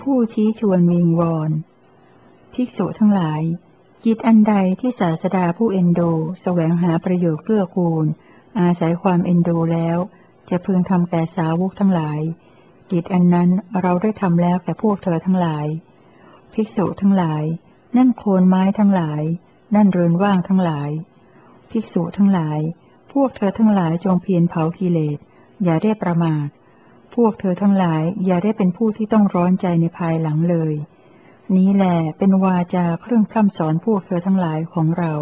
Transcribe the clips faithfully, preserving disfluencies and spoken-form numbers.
ผู้ชี้ชวนวิงวอนภิกษุทั้งหลายกิจอันใดที่ศาสดาผู้เอ็นดูแสวงหาประโยชน์เกื้อกูลอาศัยความเอ็นดูแล้วจะพึงทำแก่สาวกทั้งหลายกิจอันนั้นเราได้ทำแล้วแก่พวกเธอทั้งหลายภิกษุทั้งหลายนั่นโคนไม้ทั้งหลายนั่นเรือนว่างทั้งหลายภิกษุทั้งหลายพวกเธอทั้งหลายจงเพียรเผากิเลสอย่าได้ประมาทพวกเธอทั้งหลายอย่าได้เป็นผู้ที่ต้องร้อนใจในภายหลังเลยนี้แหละเป็นวาจาเครื่องพร่ำสอนพวกเธอทั้งหลายของเรา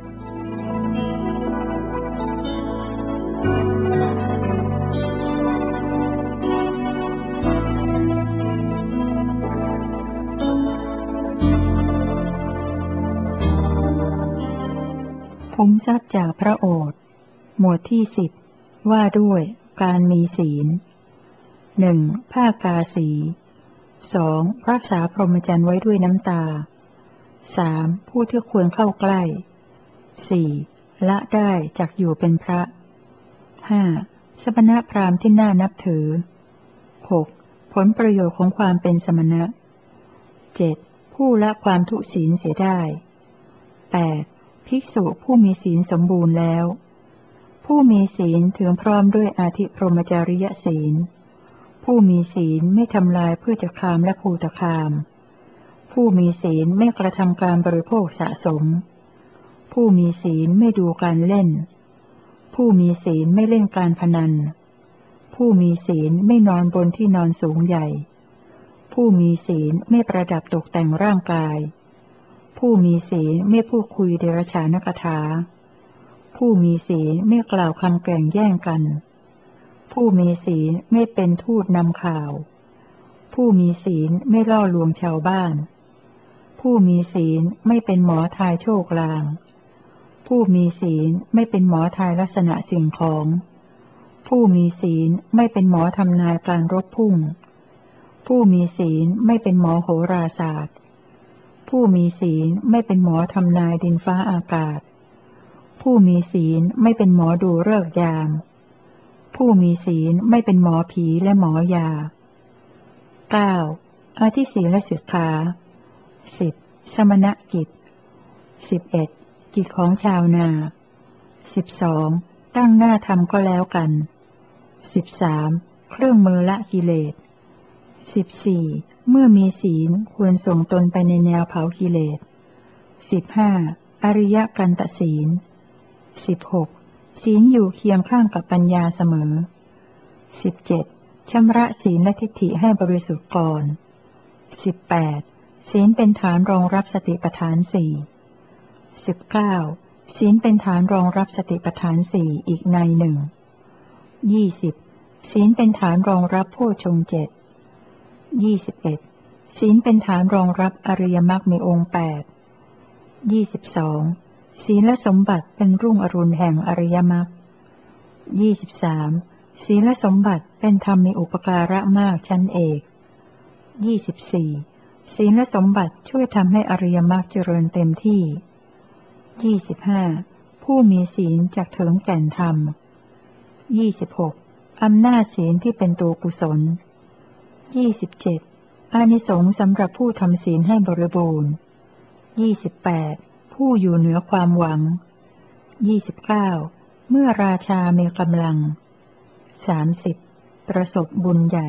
คุ้มทรัพย์จากพระโอษฐ์หมวดที่สิบว่าด้วยการมีศีลหนึ่งผ้ากาสีสองรักษาพรหมจรรย์ไว้ด้วยน้ำตาสามผู้ที่ควรเข้าใกล้สี่ละได้จักอยู่เป็นพระห้าสมณพราหมณ์ที่น่านับถือหกผลประโยชน์ของความเป็นสมณะเจ็ดผู้ละความทุศีลเสียได้แปดภิกษุผู้มีศีลสมบูรณ์แล้วผู้มีศีลถึงพร้อมด้วยอาธิพรหมจริยศีลผู้มีศีลไม่ทำลายเพื่อจะคามและภูตคามผู้มีศีลไม่กระทำการบริโภคสะสมผู้มีศีลไม่ดูการเล่นผู้มีศีลไม่เล่นการพนันผู้มีศีลไม่นอนบนที่นอนสูงใหญ่ผู้มีศีลไม่ประดับตกแต่งร่างกายผู้มีศีลไม่พูดคุยเดรัจฉานคถาผู้มีศีลไม่กล่าวคำแกล้งแย่งกันผู้มีศีลไม่เป็นทูตนำข่าวผู้มีศีลไม่ล่อลวงชาวบ้านผู้มีศีลไม่เป็นหมอทายโชคลางผู้มีศีลไม่เป็นหมอทายลักษณะสิ่งของผู้มีศีลไม่เป็นหมอทำนายการรบพุ่งผู้มีศีลไม่เป็นหมอโหราศาสตร์ผู้มีศีลไม่เป็นหมอทำนายดินฟ้าอากาศผู้มีศีลไม่เป็นหมอดูฤกษ์ยามผู้มีศีลไม่เป็นหมอผีและหมอยาเก้าอธิศีลสิกขาสิบสมณกิจสิบเอ็ดกิจของชาวนาสิบสองตั้งหน้าทำก็แล้วกันสิบสามเครื่องมือละกิเลสสิบสี่เมื่อมีศีลควรส่งตนไปในแนวเผากิเลสสิบห้าอริยกันตศีลสิบหกศีลอยู่เคียงข้างกับปัญญาเสมอสิบเจ็ดชำระศีลและทิฏฐิให้บริสุทธิ์ก่อนสิบแปดศีลเป็นฐานรองรับสติปัฏฐานสี่สิบเก้าศีลเป็นฐานรองรับสติปัฏฐานสี่อีกในหนึ่งยี่สิบศีลเป็นฐานรองรับโพชฌงค์เจ็ดยี่สิบเอ็ดศีลเป็นฐานรองรับอริยมรรคมีองค์แปดยี่สิบสองศีลสมบัติเป็นรุ่งอรุณแห่งอริยมรรคยี่สิบสามศีลสมบัติเป็นธรรมมีอุปการะมากชั้นเอกยี่สิบสี่ศีลสมบัติช่วยทำให้อริยมรรคเจริญเต็มที่ยี่สิบห้าผู้มีศีลจักถึงแก่นธรรมยี่สิบหกอำนาจศีลที่เป็นตัวกุศลยี่สิบเจ็ดอานิสงส์สำหรับผู้ทำศีลให้บริบูรณ์ยี่สิบแปดผู้อยู่เหนือความหวังยี่สิบเก้าเมื่อราชามีกำลังสามสิบประสบบุญใหญ่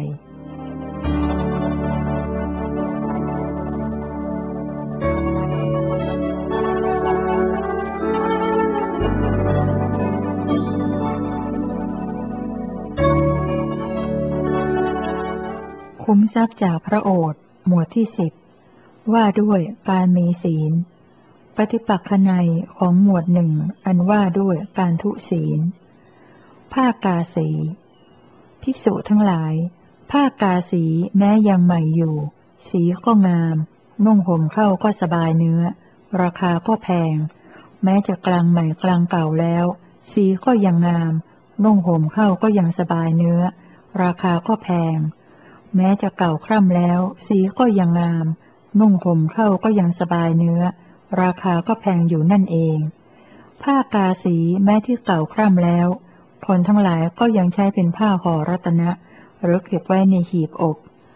คุ้มทรัพย์จากพระโอษฐ์หมวดที่สิบว่าด้วยการมีศีลปฏิปักขนัยของหมวดหนึ่งอันว่าด้วยการทุศีลผ้ากาสีภิกษุทั้งหลายผ้ากาสีแม้ยังใหม่อยู่สีก็งามนุ่งห่มเข้าก็สบายเนื้อราคาก็แพงแม้จะกลางใหม่กลางเก่าแล้วสีก็ยังงามนุ่งห่มเข้าก็ยังสบายเนื้อราคาก็แพงแม้จะเก่าคร่ำแล้วสีก็ยังงามนุ่งห่มเข้าก็ยังสบายเนื้อราคาก็แพงอยู่นั่นเองผ้ากาสีแม้ที่เก่าคร่ำแล้วคนทั้งหลายก็ยังใช้เป็นผ้าห่อรัตนะหรือเก็บไว้ในหีบอก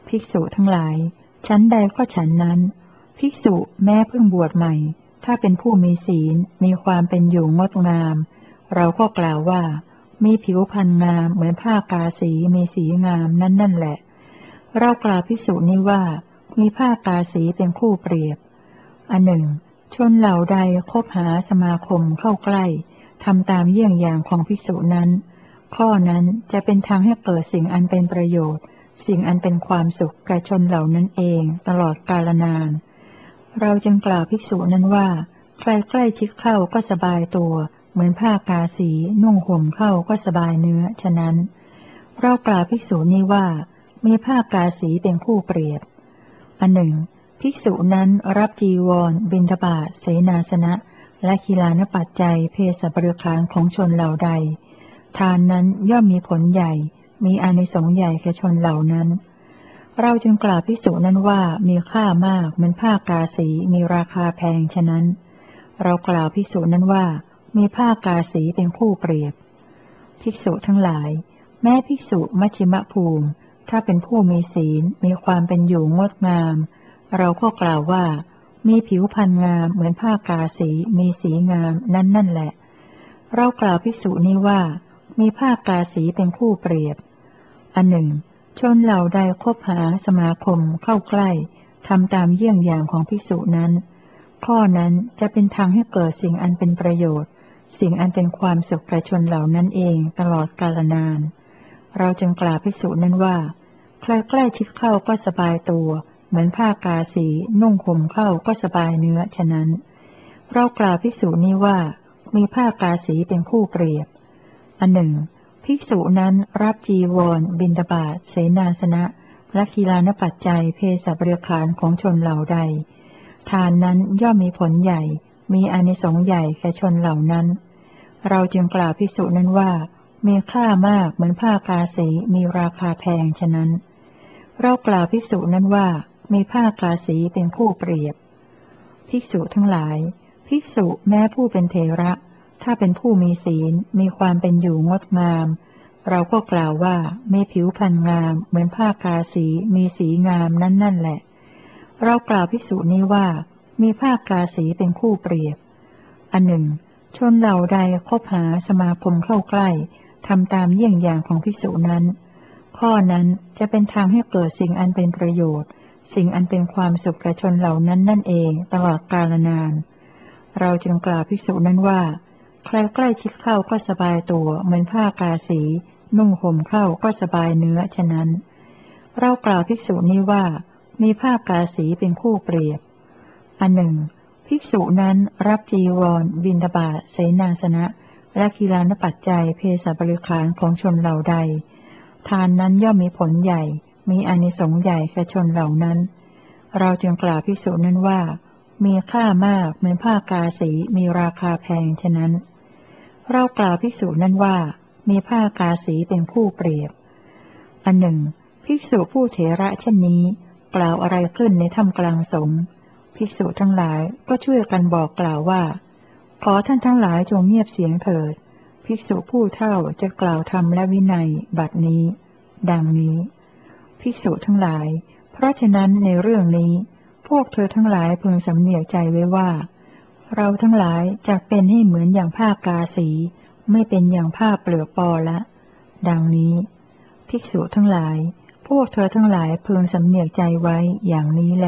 ภิกษุทั้งหลายชั้นใดก็ฉันนั้นภิกษุแม้เพิ่งบวชใหม่ถ้าเป็นผู้มีศีลมีความเป็นอยู่งดงามเราก็กล่าวว่ามีผิวพรรณงามเหมือนผ้ากาสีมีสีงามนั่นนั่นแหละเรากล่าวภิกษุนี้ว่ามีผ้ากาสีเป็นคู่เปรียบอันหนึ่งชนเหล่าใดคบหาสมาคมเข้าใกล้ทำตามเยี่ยงอย่างของภิกษุนั้นข้อนั้นจะเป็นทางให้เกิดสิ่งอันเป็นประโยชน์สิ่งอันเป็นความสุขแก่ชนเหล่านั้นเองตลอดกาลนานเราจึงกล่าวภิกษุนั้นว่าใครใกล้ชิดเข้าก็สบายตัวเหมือนผ้ากาสีนุ่งห่มเข้าก็สบายเนื้อฉะนั้นเรากล่าวภิกษุนี้ว่ามีผ้ากาสีเป็นคู่เปรียบอันหนึ่งภิกษุนั้นรับจีวรบิณฑบาตเสนาสนะและกีฬานปัจจัยเพศบริขารของชนเหล่าใดทานนั้นย่อมมีผลใหญ่มีอานิสงส์ใหญ่แก่ชนเหล่านั้นเราจึงกล่าวภิกษุนั้นว่ามีค่ามากเหมือนผ้ากาสีมีราคาแพงฉะนั้นเรากล่าวภิกษุนั้นว่ามีผ้ากาสีเป็นคู่เปรียบภิกษุทั้งหลายแม้ภิกษุมัชฌิมภูมิถ้าเป็นผู้มีศีลมีความเป็นอยู่งดงามเราก็กล่าวว่ามีผิวพรรณงามเหมือนผ้ากาสีมีสีงามนั่นนั่นแหละเรากล่าวภิกษุนี้ว่ามีผ้ากาสีเป็นคู่เปรียบอันหนึ่งชนเหล่าใดคบหาสมาคมเข้าใกล้ทำตามเยี่ยงอย่างของภิกษุนั้นข้อนั้นจะเป็นทางให้เกิดสิ่งอันเป็นประโยชน์สิ่งอันเป็นความสุขแก่ชนเหล่านั้นเองตลอดกาลนานเราจึงกล่าวภิกษุนั้นว่าใครใกล้ชิดเข้าก็สบายตัวเหมือนผ้ากาสีนุ่งห่มเข้าก็สบายเนื้อฉะนั้นเรากล่าวภิกษุนี้ว่ามีผ้ากาสีเป็นคู่เปรียบอันหนึ่งภิกษุนั้นรับจีวรบิณฑบาตเสนาสนะและกีฬานปัจจัยเพศบริขารของชนเหล่าใดทานนั้นย่อมมีผลใหญ่มีอานิสงส์ใหญ่แก่ชนเหล่านั้นเราจึงกล่าวภิกษุนั้นว่ามีค่ามากเหมือนผ้ากาสีมีราคาแพงฉะนั้นเรากล่าวภิกษุนั้นว่ามีผ้ากาสีเป็นคู่เปรียบภิกษุทั้งหลายภิกษุแม้ผู้เป็นเถระถ้าเป็นผู้มีศีลมีความเป็นอยู่งดงามเราก็กล่าวว่ามีผิวพรรณงามเหมือนผ้ากาสีมีสีงามนั่นนั่นแหละเรากล่าวภิกษุนี้ว่ามีผ้ากาสีเป็นคู่เปรียบอันหนึ่งชนเหล่าใดคบหาสมาคมเข้าใกล้ทำตามเยี่ยงอย่างของภิกษุนั้นข้อนั้นจะเป็นทางให้เกิดสิ่งอันเป็นประโยชน์สิ่งอันเป็นความสุขแก่ชนเหล่านั้นนั่นเองตลอดกาลนานเราจึงกล่าวภิกษุนั้นว่าใครใกล้ชิดเข้าก็สบายตัวเหมือนผ้ากาสีนุ่งห่มเข้าก็สบายเนื้อฉะนั้นเรากล่าวภิกษุนี้ว่ามีผ้ากาสีเป็นคู่เปรียบอันหนึ่งภิกษุนั้นรับจีวรบิณฑบาตเสนาสนะและกีฬานปัจจัยเพศบริขารของชนเหล่าใดทานนั้นย่อมมีผลใหญ่มีอานิสงส์ใหญ่แก่ชนเหล่านั้นเราจึงกล่าวภิกษุนั้นว่ามีค่ามากเหมือนผ้ากาสีมีราคาแพงฉะนั้นเรากล่าวภิกษุนั้นว่ามีผ้ากาสีเป็นคู่เปรียบอันหนึ่งภิกษุผู้เถระเช่นนี้กล่าวอะไรขึ้นในถ้ำกลางสงฆ์ภิกษุทั้งหลายก็ช่วยกันบอกกล่าวว่าขอท่านทั้งหลายจงเงียบเสียงเถิดภิกษุผู้เฒ่าจะกล่าวธรรมและวินัยบัดนี้ดังนี้ภิกษุทั้งหลายเพราะฉะนั้นในเรื่องนี้พวกเธอทั้งหลายพึงสำเนียกใจไว้ว่าเราทั้งหลายจะเป็นให้เหมือนอย่างผ้ากาสีไม่เป็นอย่างผ้าเปลือกปอละดังนี้ภิกษุทั้งหลายพวกเธอทั้งหลายพึงสำเนียกใจไว้อย่างนี้แล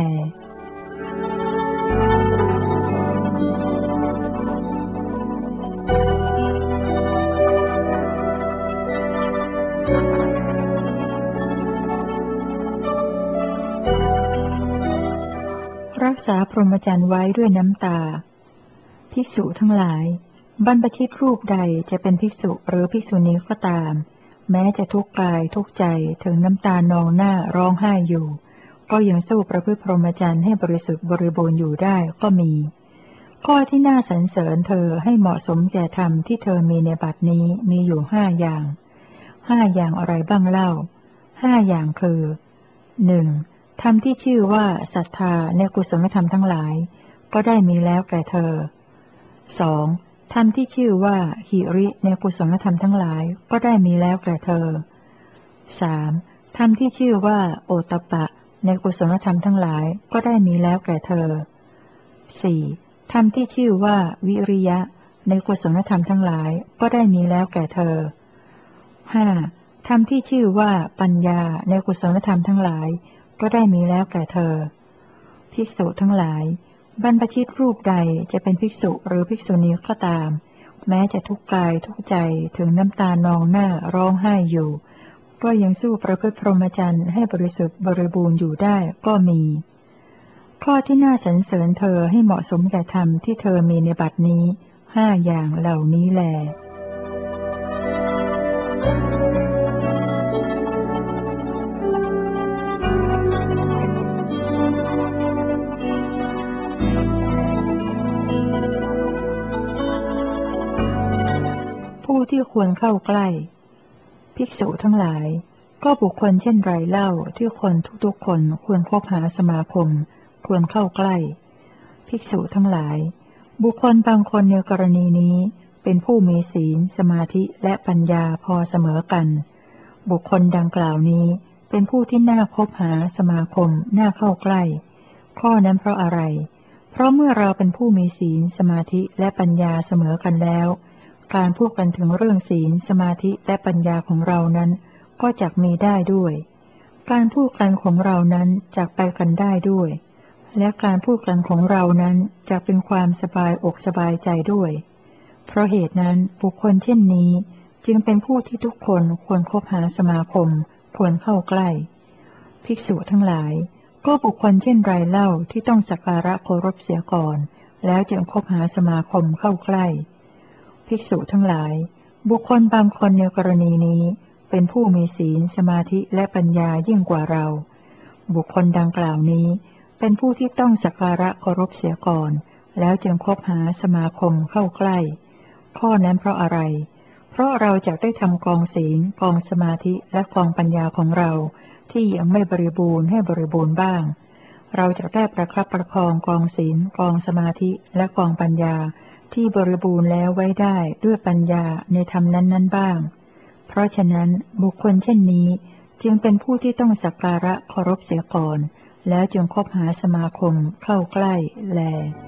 รักษาพรหมจรรย์ไว้ด้วยน้ำตาภิกษุทั้งหลายบรรพชิตรูปใดจะเป็นภิกษุหรือภิกษุณีก็ตามแม้จะทุกข์กายทุกข์ใจถึงน้ำตานองหน้าร้องไห้อยู่ก็ยังสู้ประพฤติพรหมจรรย์ให้บริสุทธิ์บริบูรณ์อยู่ได้ก็มีข้อที่น่าสรรเสริญเธอให้เหมาะสมแก่ธรรมที่เธอมีในบัดนี้มีอยู่ห้าอย่างห้าอย่างอะไรบ้างเล่าห้าอย่างคือหนึ่งธรรมที่ชื่อว่าศรัทธาในกุศลธรรมทั้งหลายก็ได้มีแล้วแก่เธอสองธรรมที่ชื่อว่าหิริในกุศลธรรมทั้งหลายก็ได้มีแล้วแก่เธอสามธรรมที่ชื่อว่าโอตตัปปะในกุศลธรรมทั้งหลายก็ได้มีแล้วแก่เธอ สี่ ธรรมที่ชื่อว่าวิริยะในกุศลธรรมทั้งหลายก็ได้มีแล้วแก่เธอ ห้า ธรรมที่ชื่อว่าปัญญาในกุศลธรรมทั้งหลายก็ได้มีแล้วแก่เธอ ภิกษุทั้งหลายบรรพชิตรูปใดจะเป็นภิกษุหรือภิกษุณีก็ตามแม้จะทุกข์กายทุกข์ใจถึงน้ำตานองหน้าร้องไห้อยู่ก็ยังสู้ประพฤติพรหมจรรย์ให้บริสุทธิ์บริบูรณ์อยู่ได้ก็มี ข้อที่น่าสรรเสริญเธอให้เหมาะสมแก่ธรรมที่เธอมีในบัดนี้ห้าอย่างเหล่านี้แลผู้ที่ควรเข้าใกล้ภิกษุทั้งหลายก็บุคคลเช่นไรเล่าที่คนทุกๆคนควรคบหาสมาคมควรเข้าใกล้ภิกษุทั้งหลายบุคคลบางคนในกรณีนี้เป็นผู้มีศีลสมาธิและปัญญาพอเสมอกันบุคคลดังกล่าวนี้เป็นผู้ที่น่าคบหาสมาคมน่าเข้าใกล้ข้อนั้นเพราะอะไรเพราะเมื่อเราเป็นผู้มีศีลสมาธิและปัญญาเสมอกันแล้วการพูดกันถึงเรื่องศีลสมาธิและปัญญาของเรานั้นก็จักมีได้ด้วยการพูดกันของเรานั้นจักไปกันได้ด้วยและการพูดกันของเรานั้นจักเป็นความสบายอกสบายใจด้วยเพราะเหตุนั้นบุคคลเช่นนี้จึงเป็นผู้ที่ทุกคนควรคบหาสมาคมควรเข้าใกล้ภิกษุทั้งหลายก็บุคคลเช่นไรเล่าที่ต้องสักการะเคารพเสียก่อนแล้วจึงคบหาสมาคมเข้าใกล้ภิกษุทั้งหลายบุคคลบางคนในกรณีนี้เป็นผู้มีศีลสมาธิและปัญญายิ่งกว่าเราบุคคลดังกล่าวนี้เป็นผู้ที่ต้องสักการะเคารพเสียก่อนแล้วจึงคบหาสมาคมเข้าใกล้ข้อนั้นเพราะอะไรเพราะเราจะได้ทำกองศีลกองสมาธิและกองปัญญาของเราที่ยังไม่บริบูรณ์ให้บริบูรณ์บ้างเราจะได้ประคับประคองกองศีลกองสมาธิและกองปัญญาที่บริบูรณ์แล้วไว้ได้ด้วยปัญญาในธรรมนั้นๆบ้างเพราะฉะนั้นบุคคลเช่นนี้จึงเป็นผู้ที่ต้องสักการะเคารพเสียก่อนแล้วจึงคบหาสมาคมเข้าใกล้แล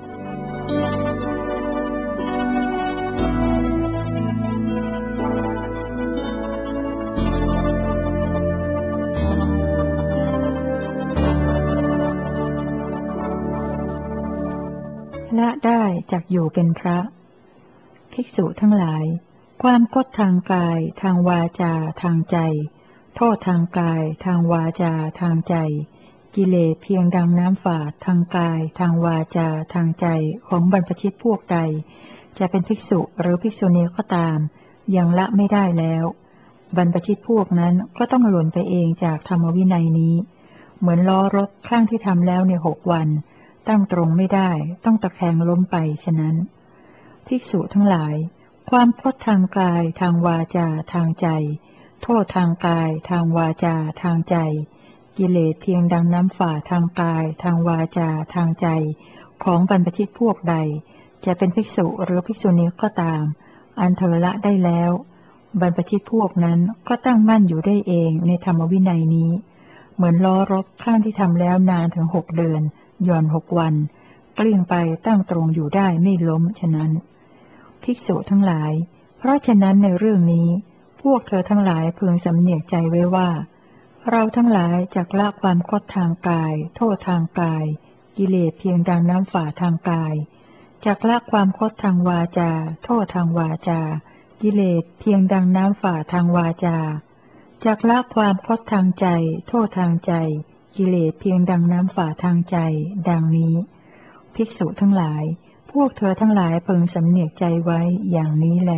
ละได้จักอยู่เป็นพระภิกษุทั้งหลายความคดทางกายทางวาจาทางใจโทษทางกายทางวาจาทางใจกิเลสเพียงดังน้ำฝาดทางกายทางวาจาทางใจของบรรพชิตพวกใดจะเป็นภิกษุหรือภิกษุณีก็ตามยังละไม่ได้แล้วบรรพชิตพวกนั้นก็ต้องหล่นไปเองจากธรรมวินัยนี้เหมือนล้อรถข้างที่ทำแล้วในหกวันตั้งตรงไม่ได้ต้องตะแคงล้มไปฉะนั้นภิกษุทั้งหลายความพจน์ทางกายทางวาจาทางใจโทษทางกายทางวาจาทางใจกิเลสเพียงดังน้ำฝาดทางกายทางวาจาทางใจของบรรพชิตพวกใดจะเป็นภิกษุหรือภิกษุณีก็ตามอันเธอละได้แล้วบรรพชิตพวกนั้นก็ตั้งมั่นอยู่ได้เองในธรรมวินัยนี้เหมือนล้อรถข้างที่ทำแล้วนานถึงหกเดือนหย่อนหกวันกลิ้งไปตั้งตรงอยู่ได้ไม่ล้มฉะนั้นภิกษุทั้งหลายเพราะฉะนั้นในเรื่องนี้พวกเธอทั้งหลายพึงสำเนียกใจไว้ว่าเราทั้งหลายจักละความคดทางกายโทษทางกายกิเลสเพียงดังน้ำฝาดทางกายจักละความคดทางวาจาโทษทางวาจากิเลสเพียงดังน้ำฝาดทางวาจาจักละความคดทางใจโทษทางใจกิเลสเพียงดังน้ำฝาดทางใจดังนี้ภิกษุทั้งหลายพวกเธอทั้งหลายพึงสำเนียกใจไว้อย่างนี้แล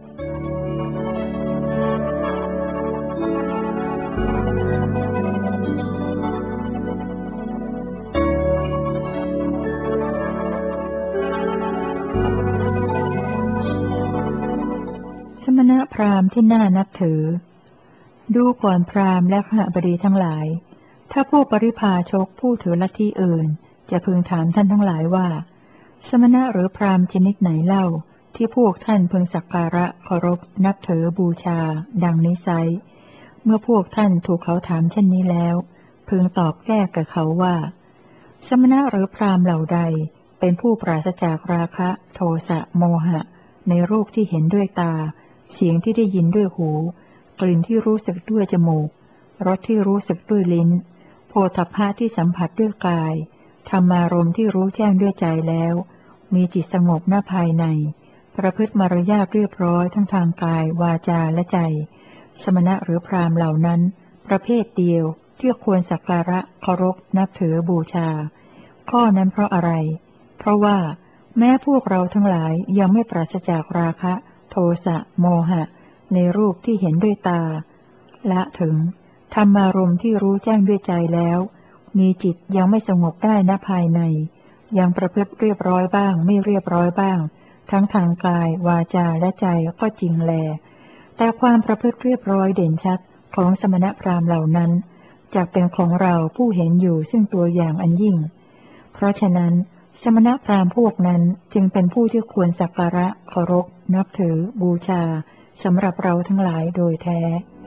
สมณพราหมณ์ที่น่านับถือดูก่อนพราหมณ์และขหบดีทั้งหลายถ้าผู้ปริพาชกผู้ถือลัทธิอื่นจะพึงถามท่านทั้งหลายว่าสมณะหรือพราหมณ์ชนิดไหนเล่าที่พวกท่านพึงสักการะเคารพนับถือบูชาดังนี้ไซเมื่อพวกท่านถูกเขาถามเช่นนี้แล้วพึงตอบแก้กับเขาว่าสมณะหรือพราหมณ์เหล่าใดเป็นผู้ปราศจากราคะโทสะโมหะในรูปที่เห็นด้วยตาเสียงที่ได้ยินด้วยหูกลิ่นที่รู้สึกด้วยจมูกรสที่รู้สึกด้วยลิ้นโผฏฐัพพะที่สัมผัสด้วยกายธรรมารมณ์ที่รู้แจ้งด้วยใจแล้วมีจิตสงบหน้าภายในประพฤติมารยาทเรียบร้อยทั้งทางกายวาจาและใจสมณะหรือพราหมณ์เหล่านั้นประเภทเดียวที่ควรสักการะเคารพนับถือบูชาข้อนั้นเพราะอะไรเพราะว่าแม้พวกเราทั้งหลายยังไม่ปราศจากราคะโทสะโมหะในรูปที่เห็นด้วยตาละถึงธรรมารมณ์ที่รู้แจ้งด้วยใจแล้วมีจิตยังไม่สงบได้ณภายในยังประพฤติเรียบร้อยบ้างไม่เรียบร้อยบ้างทั้งทางกายวาจาและใจก็จริงแลแต่ความประพฤติเรียบร้อยเด่นชัดของสมณพราหมณ์เหล่านั้นจักเป็นของเราผู้เห็นอยู่ซึ่งตัวอย่างอันยิ่งเพราะฉะนั้นสมณพราหมณ์พวกนั้นจึงเป็นผู้ที่ควรสักการะเคารพนับถือบูชาสำหรับเราทั้งหลายโดยแท้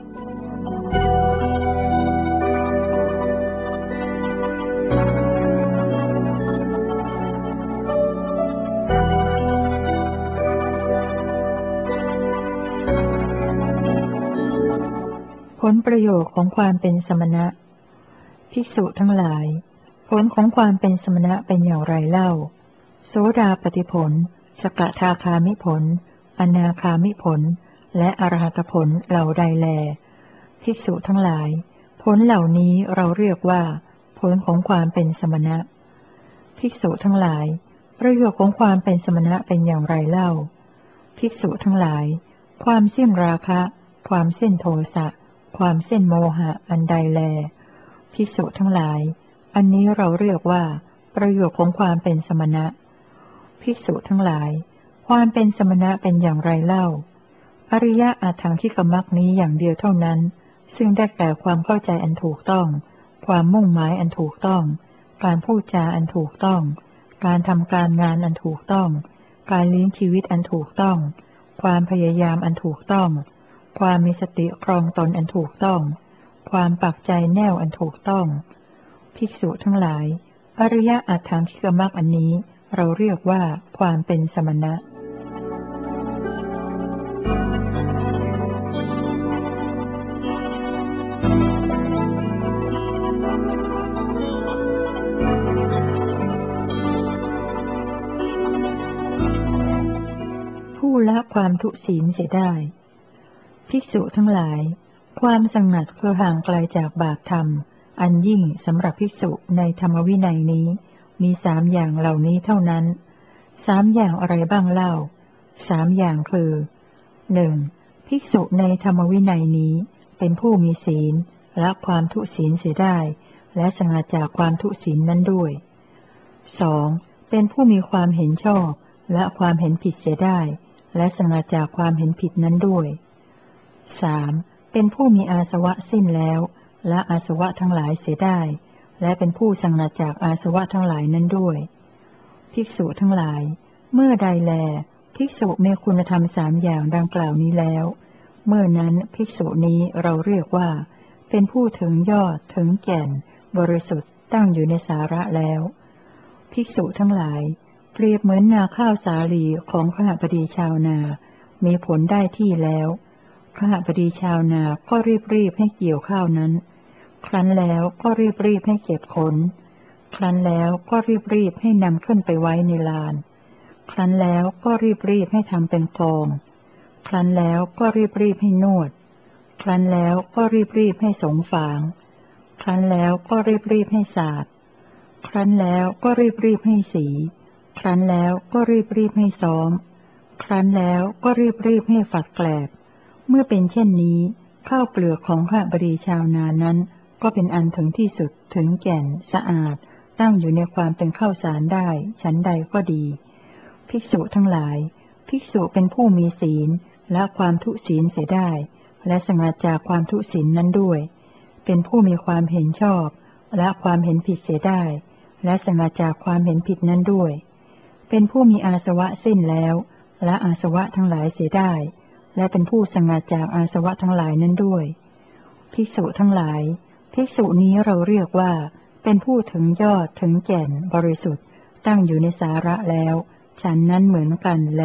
ผลประโยชน์ของความเป็นสมณะภิกษุทั้งหลายผลของความเป็นสมณะเป็นอย่างไรเล่าโสดาปัตติผลสกทาคามิผลอนาคามิผลและอรหัตผลเหล่าใดแลภิกษุทั้งหลายผลเหล่านี้เราเรียกว่าผลของความเป็นสมณะภิกษุทั้งหลายประโยชน์ของความเป็นสมณะเป็นอย่างไรเล่าภิกษุทั้งหลายความสิ้นราคะความสิ้นโทสะความสิ้นโมหะอันใดแลภิกษุทั้งหลายอันนี้เราเรียกว่าประโยชน์ของความเป็นสมณะภิกษุทั้งหลายความเป็นสมณะเป็นอย่างไรเล่าอริยะอาถังคิกมรรคนี้อย่างเดียวเท่านั้นซึ่งได้แก่ความเข้าใจอันถูกต้องความมุ่งหมายอันถูกต้องการพูดจาอันถูกต้องการทำการงานอันถูกต้องการเลี้ยงชีวิตอันถูกต้องความพยายามอันถูกต้องความมีสติครองตนอันถูกต้องความปักใจแน่วอันถูกต้องภิกษุทั้งหลายอริยะอาถังคิกมรรคอันนี้เราเรียกว่าความเป็นสมณะผู้ละความทุศีลเสียได้ภิกษุทั้งหลายความสงัดคือห่างไกลจากบาปธรรมอันยิ่งสำหรับภิกษุในธรรมวินัยนี้มีสามอย่างเหล่านี้เท่านั้นสามอย่างอะไรบ้างเล่าสามอย่างคือหนึ่งภิกษุในธรรมวินัยนี้เป็นผู้มีศีลละความทุศีลเสียได้และสงัดจากความทุศีลนั้นด้วยสองเป็นผู้มีความเห็นชอบและความเห็นผิดเสียได้และสงัดจากความเห็นผิดนั้นด้วยสามเป็นผู้มีอาสวะสิ้นแล้วละอาสวะทั้งหลายเสียได้และเป็นผู้สงัดจากอาสวะทั้งหลายนั้นด้วยภิกษุทั้งหลายเมื่อใดแลภิกษุมีคุณธรรมสามอย่างดังกล่าวนี้แล้วเมื่อนั้นภิกษุนี้เราเรียกว่าเป็นผู้ถึงยอดถึงแก่นบริสุทธิ์ตั้งอยู่ในสาระแล้วภิกษุทั้งหลายเปรียบเหมือนนาข้าวสาลีของขหบดีชาวนามีผลได้ที่แล้วขหบดีชาวนาก็รีบรีบให้เกี่ยวข้าวนั้นครั้นแล้วก็รีบรีบให้เก็บขนครั้นแล้วก็รีบรีบให้นำขึ้นไปไว้ในลานครั้นแล้วก็รีบรีบให้ทำเป็นกองครั้นแล้วก็รีบรีบให้นวดครั้นแล้วก็รีบรีบให้สงฝางครั้นแล้วก็รีบรีบให้สาดครั้นแล้วก็รีบรีบให้สีครั้นแล้วก็รีบรีบให้ซ้อมครั้นแล้วก็รีบรีบให้ฝัดแกลบเมื่อเป็นเช่นนี้ข้าวเปลือกของข้าบดีชาวนานั้นก็เป็นอันถึงที่สุดถึงแก่นสะอาดตั้งอยู่ในความเป็นข้าวสารได้ฉันใดก็ดีภิกษุทั้งหลายภิกษุเป็นผู้มีศีลและความทุศีลเสียได้และสงัดจากความทุศีลนั้นด้วยเป็นผู้มีความเห็นชอบและความเห็นผิดเสียได้และสงัดจากความเห็นผิดนั้นด้วยเป็นผู้มีอาสวะสิ้นแล้วและอาสวะทั้งหลายเสียได้และเป็นผู้สงัดจากอาสวะทั้งหลายนั้นด้วยภิกษุทั้งหลายภิกษุนี้เราเรียกว่าเป็นผู้ถึงยอดถึงแก่นบริสุทธิ์ตั้งอยู่ในสาระแล้วฉันนั้นเหมือนกันแล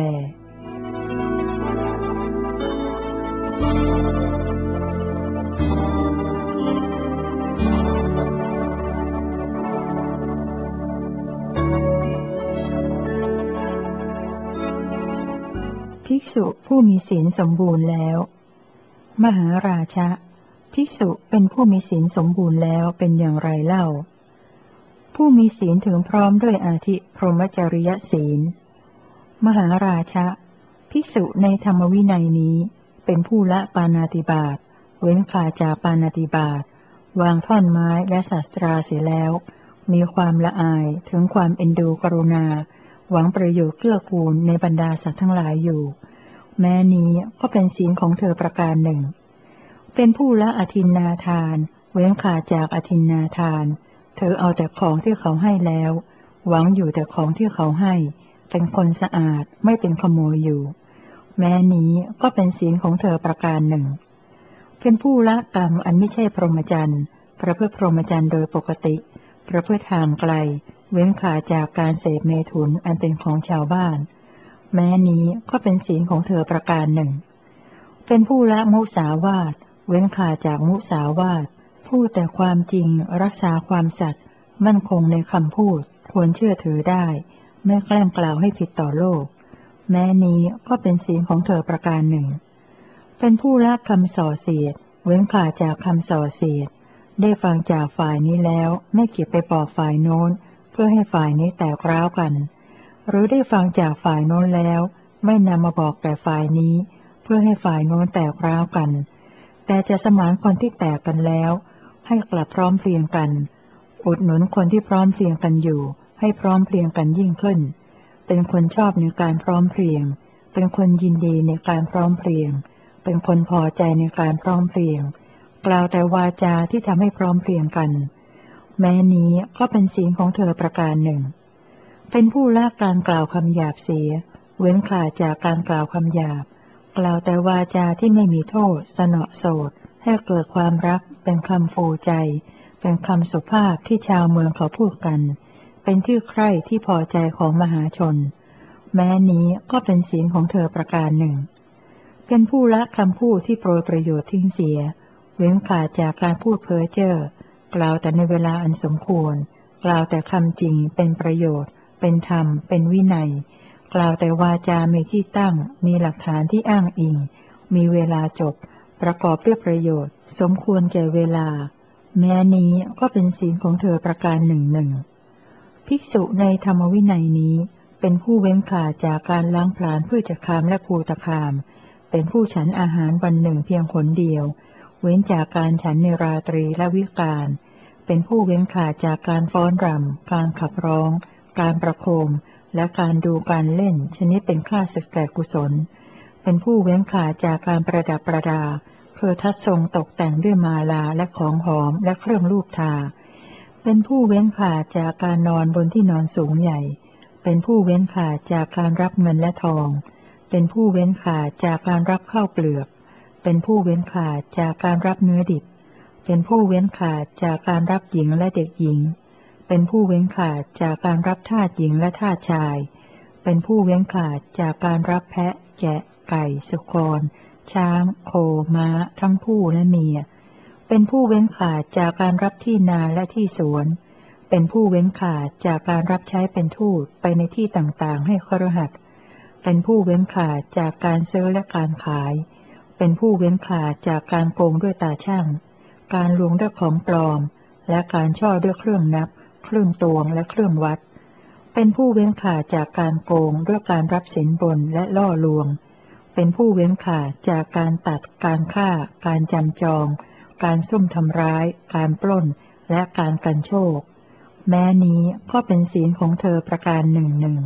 ภิกษุผู้มีศีลสมบูรณ์แล้วมหาราชะภิกษุเป็นผู้มีศีลสมบูรณ์แล้วเป็นอย่างไรเล่าผู้มีศีลถึงพร้อมด้วยอาทิพรหมจริยศีลมหาราชะภิกษุในธรรมวินัยนี้เป็นผู้ละปาณาติบาตเว้นขาจากปาณาติบาตวางท่อนไม้และศาสตราเสียแล้วมีความละอายถึงความเอ็นดูกรุณาหวังประโยชน์เกื้อกูลในบรรดาสัตว์ทั้งหลายอยู่แม้นี้ก็เป็นศีลของเธอประการหนึ่งเป็นผู้ละอทินนาทานเว้นขาจากอทินนาทานเธอเอาแต่ของที่เขาให้แล้วหวังอยู่แต่ของที่เขาให้เป็นคนสะอาดไม่เป็นขโมยอยู่แม้นี้ก็เป็นศีลของเธอประการหนึ่งเป็นผู้ละกรรมอันไม่ใช่พรหมจรรย์ประพฤติพรหมจรรย์โดยปกติประพฤติห่างไกลเว้นขาจากการเสพเมถุนอันเป็นของชาวบ้านแม้นี้ก็เป็นศีลของเธอประการหนึ่งเป็นผู้ละมุสาวาทเว้นขาจากมุสาวาทพูดแต่ความจริงรักษาความสัตย์มั่นคงในคำพูดควรเชื่อถือได้ไม่แกล้งกล่าวให้ผิดต่อโลกแม้นี้ก็เป็นศีลของเธอประการหนึ่งเป็นผู้ละคำส่อเสียดเว้นขาจากคำส่อเสียดได้ฟังจากฝ่ายนี้แล้วไม่เก็บไปบอกฝ่ายโน้นเพื่อให้ฝ่ายนี้แตกร้าวกันหรือได้ฟังจากฝ่ายโน้นแล้วไม่นำมาบอกแก่ฝ่ายนี้เพื่อให้ฝ่ายโน้นแตกร้าวกันแต่จะสมานคนที่แตกกันแล้วให้กลับพร้อมเพรียงกันอุดหนุนคนที่พร้อมเพรียงกันอยู่ให้พร้อมเพรียงกันยิ่งขึ้นเป็นคนชอบในการพร้อมเพรียงเป็นคนยินดีในการพร้อมเพรียงเป็นคนพอใจในการพร้อมเพรียงกล่าวแต่วาจาที่ทำให้พร้อมเพรียงกันแม้นี้ก็เป็นศีลของเธอประการหนึ่งเป็นผู้ละการกล่าวคำหยาบเสียเว้นขาดจากการกล่าวคำหยาบกล่าวแต่วาจาที่ไม่มีโทษสนอโสดให้เกิดความรักเป็นคำฟูใจเป็นคำสุภาพที่ชาวเมืองเขาพูดกันเป็นที่ใคร่ที่พอใจของมหาชนแม้นี้ก็เป็นศีลของเธอประการหนึ่งเป็นผู้ละคำพูดที่โปรยประโยชน์ทิ้งเสียเว้นขาดจากการพูดเพ้อเจ้อกล่าวแต่ในเวลาอันสมควรกล่าวแต่คำจริงเป็นประโยชน์เป็นธรรมเป็นวินัยกล่าวแต่วาจามีที่ตั้งมีหลักฐานที่อ้างอิงมีเวลาจบประกอบด้วยประโยชน์สมควรแก่เวลาแม้นี้ก็เป็นศีลของเธอประการหนึ่งหนึ่งภิกษุในธรรมวินัยนี้เป็นผู้เว้นขาดจากการล้างผลาญพืชคามและภูตคามเป็นผู้ฉันอาหารวันหนึ่งเพียงหนเดียวเว้นจากการฉันในราตรีและวิกาลเป็นผู้เว้นขาดจากการฟ้อนรำการขับร้องการประโคมและการดูการเล่นชนิดเป็นข้าศึกแก่กุศลเป็นผู้เว้นขาดจากการประดับประดาเพื่อทัดทรงตกแต่งด้วยมาลาและของหอมและเครื่องลูบทาเป็นผู้เว้นขาดจากการนอนบนที่นอนสูงใหญ่เป็นผู้เว้นขาดจากการรับเงินและทองเป็นผู้เว้นขาดจากการรับข้าวเปลือกเป็นผู้เว้นขาดจากการรับเนื้อดิบเป็นผู้เว้นขาดจากการรับหญิงและเด็กหญิงเป็นผู้เว้นขาดจากการรับทาสหญิงและทาสชายเป็นผู้เว้นขาดจากการรับแพะแกะไก่สุกรช้างโคม้าทั้งผู้และเมียเป็นผู้เว้นขาดจากการรับที่นาและที่สวนเป็นผู้เว้นขาดจากการรับใช้เป็นทูตไปในที่ต่างๆให้คฤหัสถ์เป็นผู้เว้นขาดจากการซื้อและการขายเป็นผู้เว้นขาดจากการโกงด้วยตาช่างการลวงด้วยของปลอมและการช่อด้วยเครื่องนับเครื่องตวงและเครื่องวัดเป็นผู้เว้นขาดจากการโกงด้วยการรับสินบนและล่อลวงเป็นผู้เว้นขาดจากการตัดการฆ่าการจำจองการซุ่มทำร้ายการปล้นและการกันโชคแม้นี้ก็เป็นศีลของเธอประการหนึ่งหนึ่ง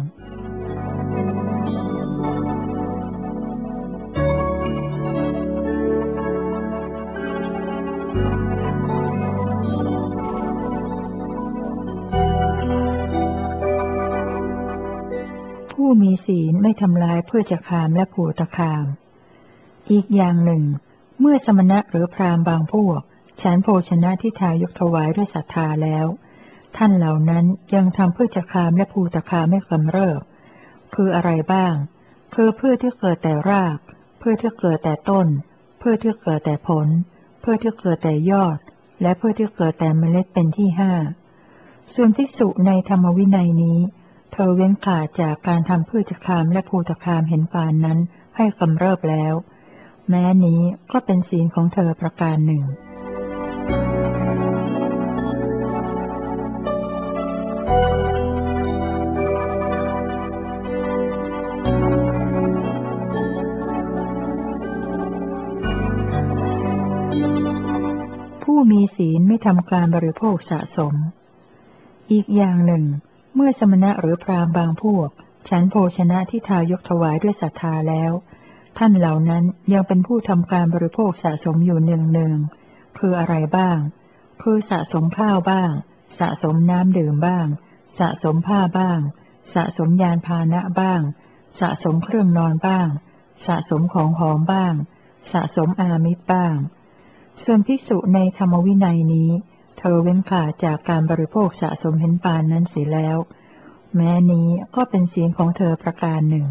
ผู้มีศีลไม่ทำลายพืชคามและภูตคามอีกอย่างหนึ่งเมื่อสมณะหรือพราหมณ์บางพวกฉันโภชนะที่ทายกถวายด้วยศรัทธาแล้วท่านเหล่านั้นยังทำเพื่อจะคามและภูตคามไม่กำเริบคืออะไรบ้างคือเพื่อที่เกิดแต่รากเพื่อที่เกิดแต่ต้นเพื่อที่เกิดแต่ผลเพื่อที่เกิดแต่ยอดและเพื่อที่เกิดแต่เมล็ดเป็นที่ห้าส่วนภิกษุในธรรมวินัยนี้เธอเว้นขาดจากการทำเพื่อจะคามและภูตคามเห็นปานนั้นให้กำเริบแล้วแม้นี้ก็เป็นศีลของเธอประการหนึ่งผู้มีศีลไม่ทำการบริโภคสะสมอีกอย่างหนึ่งเมื่อสมณะหรือพราหมณ์บางพวกฉันโภชนะที่ทายกถวายด้วยศรัทธาแล้วท่านเหล่านั้นยังเป็นผู้ทำการบริโภคสะสมอยู่เนืองๆคืออะไรบ้างคือสะสมข้าวบ้างสะสมน้ำดื่มบ้างสะสมผ้าบ้างสะสมยานพาหนะบ้างสะสมเครื่องนอนบ้างสะสมของหอมบ้างสะสมอามิตรบ้างส่วนภิกษุในธรรมวินัยนี้เธอเว้นขาดจากการบริโภคสะสมเห็นปานนั้นเสียแล้วแม้นี้ก็เป็นศีลของเธอประการหนึ่ง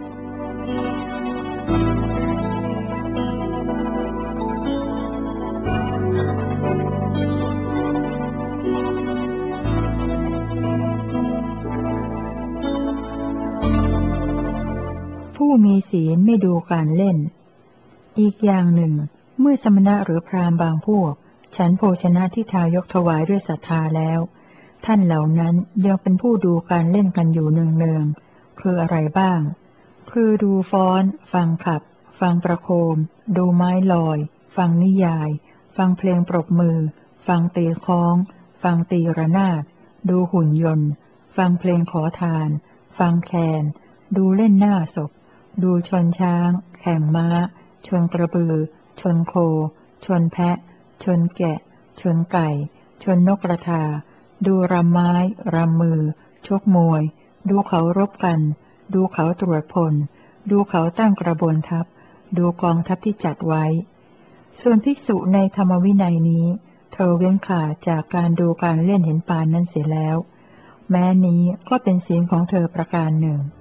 ผู้มีศีลไม่ดูการเล่นอีกอย่างหนึ่งเมื่อสมณะหรือพราหมณ์บางพวกฉันโภชนะที่ทายกถวายด้วยศรัทธาแล้วท่านเหล่านั้นยังเป็นผู้ดูการเล่นกันอยู่เนืองๆคืออะไรบ้างคือดูฟ้อนฟังขับฟังประโคมดูไม้ลอยฟังนิยายฟังเพลงปรบมือฟังตีคล้องฟังตีระนาดดูหุ่นยนต์ฟังเพลงขอทานฟังแคนดูเล่นหน้าศพดูชนช้างแข่งม้าชนกระบือชนโคชนแพะชนแกะชนไก่ชนนกกระทาดูรำไม้รำมือชกมวยดูเขารบกันดูเขาตรวจพลดูเขาตั้งกระบวนทัพดูกองทัพที่จัดไว้ส่วนภิกษุในธรรมวินัยนี้เธอเว้นขาดจากการดูการเล่นเห็นปานนั้นเสียแล้วแม้นี้ก็เป็นศีลของเธอประการหนึ่ง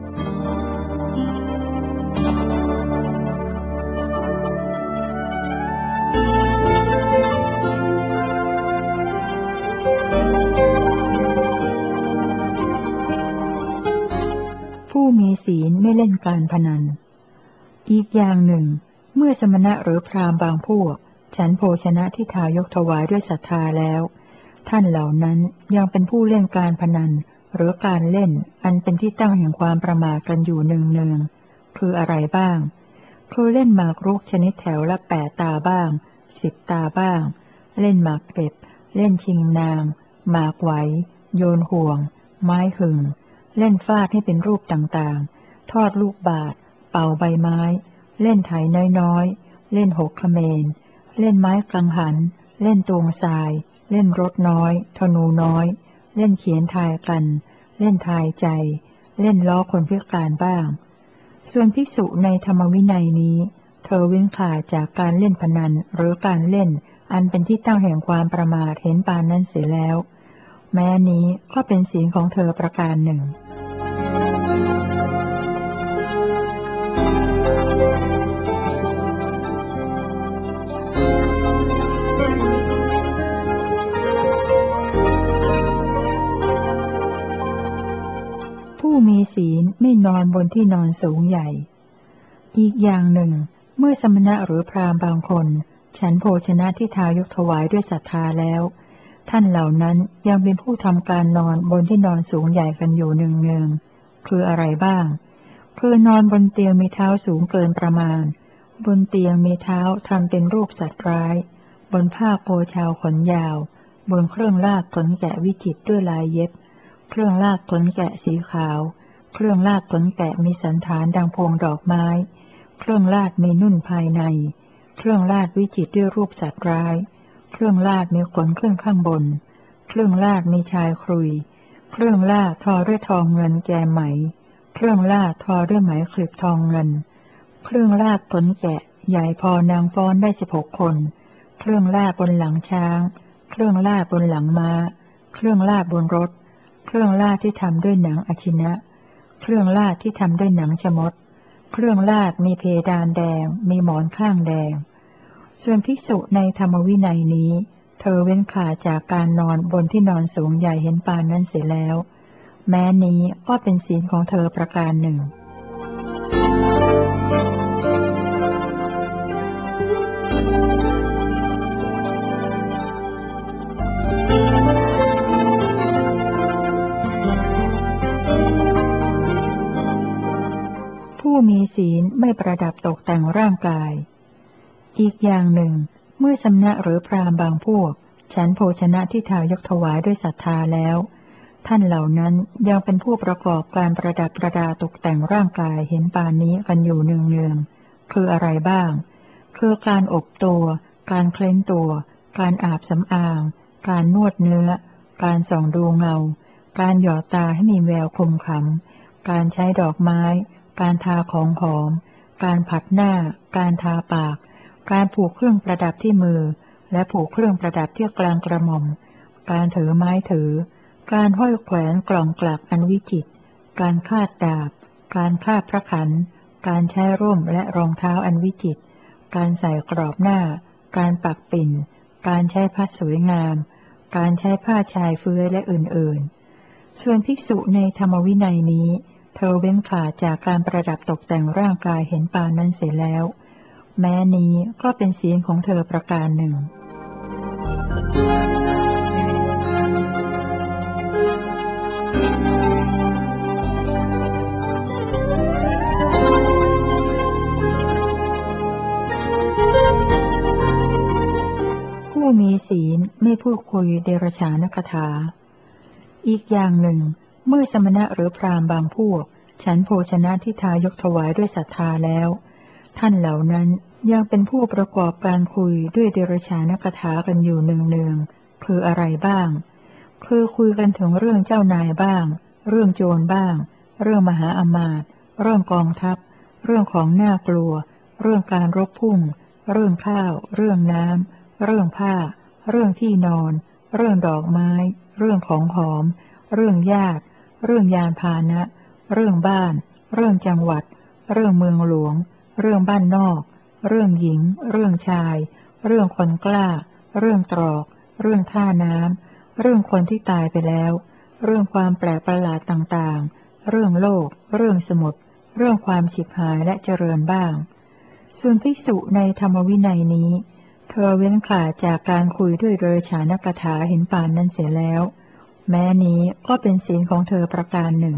ผู้มีศีลไม่เล่นการพนันอีกอย่างหนึ่งเมื่อสมณะหรือพราหมณ์บางพวกฉันโภชนะที่ทายกถวายด้วยศรัทธาแล้วท่านเหล่านั้นยังเป็นผู้เล่นการพนันหรือการเล่นอันเป็นที่ตั้งแห่งความประมาทกันอยู่เนืองๆคืออะไรบ้างคือเล่นหมากรุกชนิดแถวละแปดตาบ้างสิบตาบ้างเล่นหมากเก็บเล่นชิงนางหมากไหวโยนห่วงไม้หึงเล่นฟาดให้เป็นรูปต่างๆทอดลูกบาศก์เป่าใบไม้เล่นไถน้อยๆเล่นหกเขมรเล่นไม้กังหันเล่นตวงทรายเล่นรถน้อยธนูน้อยเล่นเขียนทายกันเล่นทายใจเล่นล้อคนพิการบ้างส่วนภิกษุในธรรมวินัยนี้เธอเว้นขาดจากการเล่นพนันหรือการเล่นอันเป็นที่ตั้งแห่งความประมาทเห็นปานนั้นเสียแล้วแม้นี้ก็เป็นศีลของเธอประการหนึ่งผู้มีศีลไม่นอนบนที่นอนสูงใหญ่อีกอย่างหนึ่งเมื่อสมณะหรือพราหมณ์บางคนฉันโภชนะที่ทายกถวายด้วยศรัทธาแล้วท่านเหล่านั้นยังเป็นผู้ทำการนอนบนที่นอนสูงใหญ่กันอยู่เนืองๆคืออะไรบ้างคือนอนบนเตียงมีเท้าสูงเกินประมาณบนเตียงมีเท้าทำเป็นรูปสัตว์ร้ายบนผ้าโกชาวขนยาวบนเครื่องลากขนแกะวิจิตรด้วยลายเย็บเครื่องลากขนแกะสีขาวเครื่องลากขนแกะมีสันฐานดังพวงดอกไม้เครื่องลาดมีนุ่นภายในเครื่องลาดวิจิตรด้วยรูปสัตว์ร้ายเครื่องลาดมีขนขึ้นข้างบนเครื่องลาดมีชายครุยเครื่องลาดทอด้วยทองเงินแกมไหมเครื่องลาดทอด้วยไหมคลิบทองเงินเครื่องลาดขนแกะใหญ่พอนางฟ้อนได้สิบหกคนเครื่องลาบบนหลังช้างเครื่องลาบบนหลังม้าเครื่องลาบบนรถเครื่องลาดที่ทำด้วยหนังอชินะเครื่องลาดที่ทำด้วยหนังชมดเครื่องลาดมีเพดานแดงมีหมอนข้างแดงส่วนภิกษุในธรรมวินัยนี้เธอเว้นขาดจากการนอนบนที่นอนสูงใหญ่เห็นปานนั้นเสียแล้วแม้นี้ก็เป็นศีลของเธอประการหนึ่งผู้มีศีลไม่ประดับตกแต่งร่างกายอีกอย่างหนึ่งเมื่อสำนักหรือพราหมณ์บางพวกฉันโภชนะที่ทายกถวายด้วยศรัทธาแล้วท่านเหล่านั้นยังเป็นผู้ประกอบการประดับประดาตกแต่งร่างกายเห็นปานนี้กันอยู่เนืองๆคืออะไรบ้างคือการอบตัวการเคล้นตัวการอาบสำอางการนวดเนื้อการส่องดูเงาการหยอดตาให้มีแววคมขำการใช้ดอกไม้การทาของหอมการผัดหน้าการทาปากการผูกเครื่องประดับที่มือและผูกเครื่องประดับที่กลางกระหม่อมการถือไม้ถือการห้อยแขวนกล่องกลักอันวิจิตรการคาดดาบการคาดพระขันการใช้ร่มและรองเท้าอันวิจิตรการใส่กรอบหน้าการปักปิ่นการใช้พัดสวยงามการใช้ผ้าชายเฟื้อยและอื่นๆส่วนภิกษุในธรรมวินัยนี้เธอเว้นขาดจากการประดับตกแต่งร่างกายเห็นปานนั้นเสียแล้วแม้นี้ก็เป็นศีลของเธอประการหนึ่งผู้มีศีลไม่พูดคุยเดรัจฉานคถาอีกอย่างหนึ่งเมื่อสมณะหรือพราหมณ์บางพวกฉันโภชนะที่ทายกถวายด้วยศรัทธาแล้วท่านเหล่านั้นยังเป็นผู้ประกอบการคุยด้วยเดรัจฉานคถากันอยู่เนืองๆคืออะไรบ้างคือคุยกันถึงเรื่องเจ้านายบ้างเรื่องโจรบ้างเรื่องมหาอมาตย์เรื่องกองทัพเรื่องของน่ากลัวเรื่องการรบพุ่งเรื่องข้าวเรื่องน้ำเรื่องผ้าเรื่องที่นอนเรื่องดอกไม้เรื่องของหอมเรื่องญาติเรื่องยานพาหนะเรื่องบ้านเรื่องจังหวัดเรื่องเมืองหลวงเรื่องบ้านนอกเรื่องหญิงเรื่องชายเรื่องคนกล้าเรื่องตรอกเรื่องท่าน้ำเรื่องคนที่ตายไปแล้วเรื่องความแปลกประหลาดต่างๆเรื่องโลกเรื่องสมุทรเรื่องความฉิบหายและเจริญบ้างส่วนภิกษุในธรรมวินัยนี้เธอเว้นขาดจากการคุยด้วยเดรัจฉานคถาเห็นปานนั้นเสียแล้วแม้นี้ก็เป็นศีลของเธอประการหนึ่ง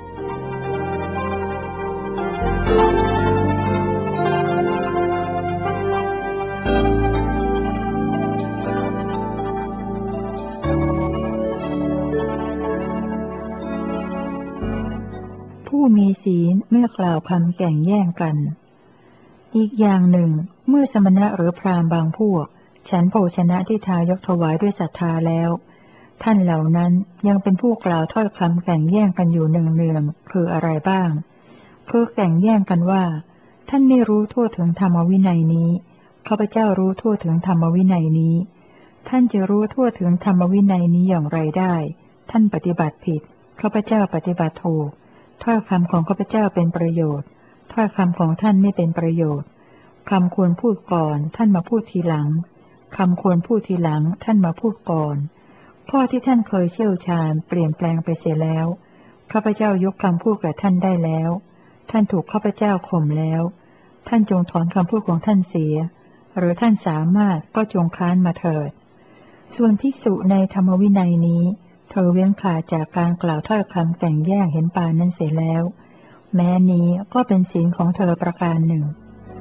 ผู้มีศีลไม่กล่าวคำแก่งแย่งกันอีกอย่างหนึ่งเมื่อสมณะหรือพราหมณ์บางพวกฉันโภชนะที่ทายกถวายด้วยศรัทธาแล้วท่านเหล่านั้นยังเป็นผู้กล่าวถ้อยคำแก่งแย่งกันอยู่เนืองๆคืออะไรบ้างคือแก่งแย่งกันว่าท่านไม่รู้ทั่วถึงธรรมวินัยนี้ข้าพเจ้ารู้ทั่วถึงธรรมวินัยนี้ท่านจะรู้ทั่วถึงธรรมวินัยนี้อย่างไรได้ท่านปฏิบัติผิดข้าพเจ้าปฏิบัติถูกถ้อยคำของข้าพเจ้าเป็นประโยชน์ถ้อยคำของท่านไม่เป็นประโยชน์คำควรพูดก่อนท่านมาพูดทีหลังคำควรพูดทีหลังท่านมาพูดก่อนข้อที่ท่านเคยเชี่ยวชาญเปลี่ยนแปลงไปเสียแล้วข้าพเจ้ายกคำพูดแก่ท่านได้แล้วท่านถูกข้าพเจ้าข่มแล้วท่านจงถอนคำพูดของท่านเสียหรือท่านสามารถก็จงค้านมาเถิดส่วนภิกษุในธรรมวินัยนี้เธอเว้นขาดจากการกล่าวถ้อยคำแต่งแย่งเห็นปานนั้นเสียแล้วแม้นี้ก็เป็นศีลของเธอประการหนึ่ง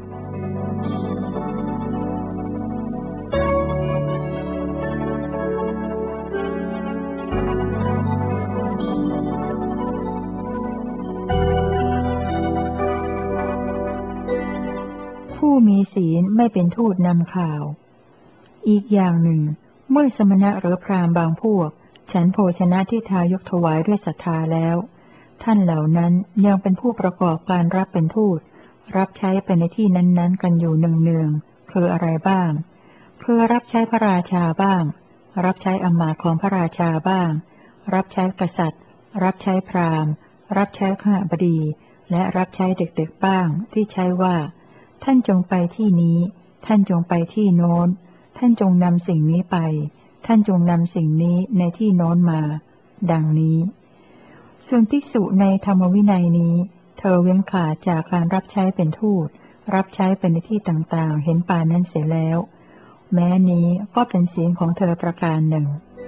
ผู้มีศีลไม่เป็นทูตนำข่าวอีกอย่างหนึ่งเมื่อสมณะหรือพราหมณ์บางพวกฉันโภชนะที่ทายกถวายด้วยศรัทธาแล้วท่านเหล่านั้นยังเป็นผู้ประกอบการรับเป็นทูตรับใช้ไปในที่นั้นๆกันอยู่เนืองๆคืออะไรบ้างคือรับใช้พระราชาบ้างรับใช้อำมาตย์ของพระราชาบ้างรับใช้กษัตริย์รับใช้พราหมณ์รับใช้ข้าบดีและรับใช้เด็กๆบ้างที่ใช้ว่าท่านจงไปที่นี้ท่านจงไปที่โน้นท่านจงนำสิ่งนี้ไปท่านจงนำสิ่งนี้ในที่โน้นมาดังนี้ส่วนภิกษุในธรรมวินัยนี้เธอเว้นขาดจากการรับใช้เป็นทูตรับใช้เป็นในที่ต่างๆเห็นปานนั้นเสียแล้วแม้นี้ก็เป็นศีลของเธอประการหนึ่ง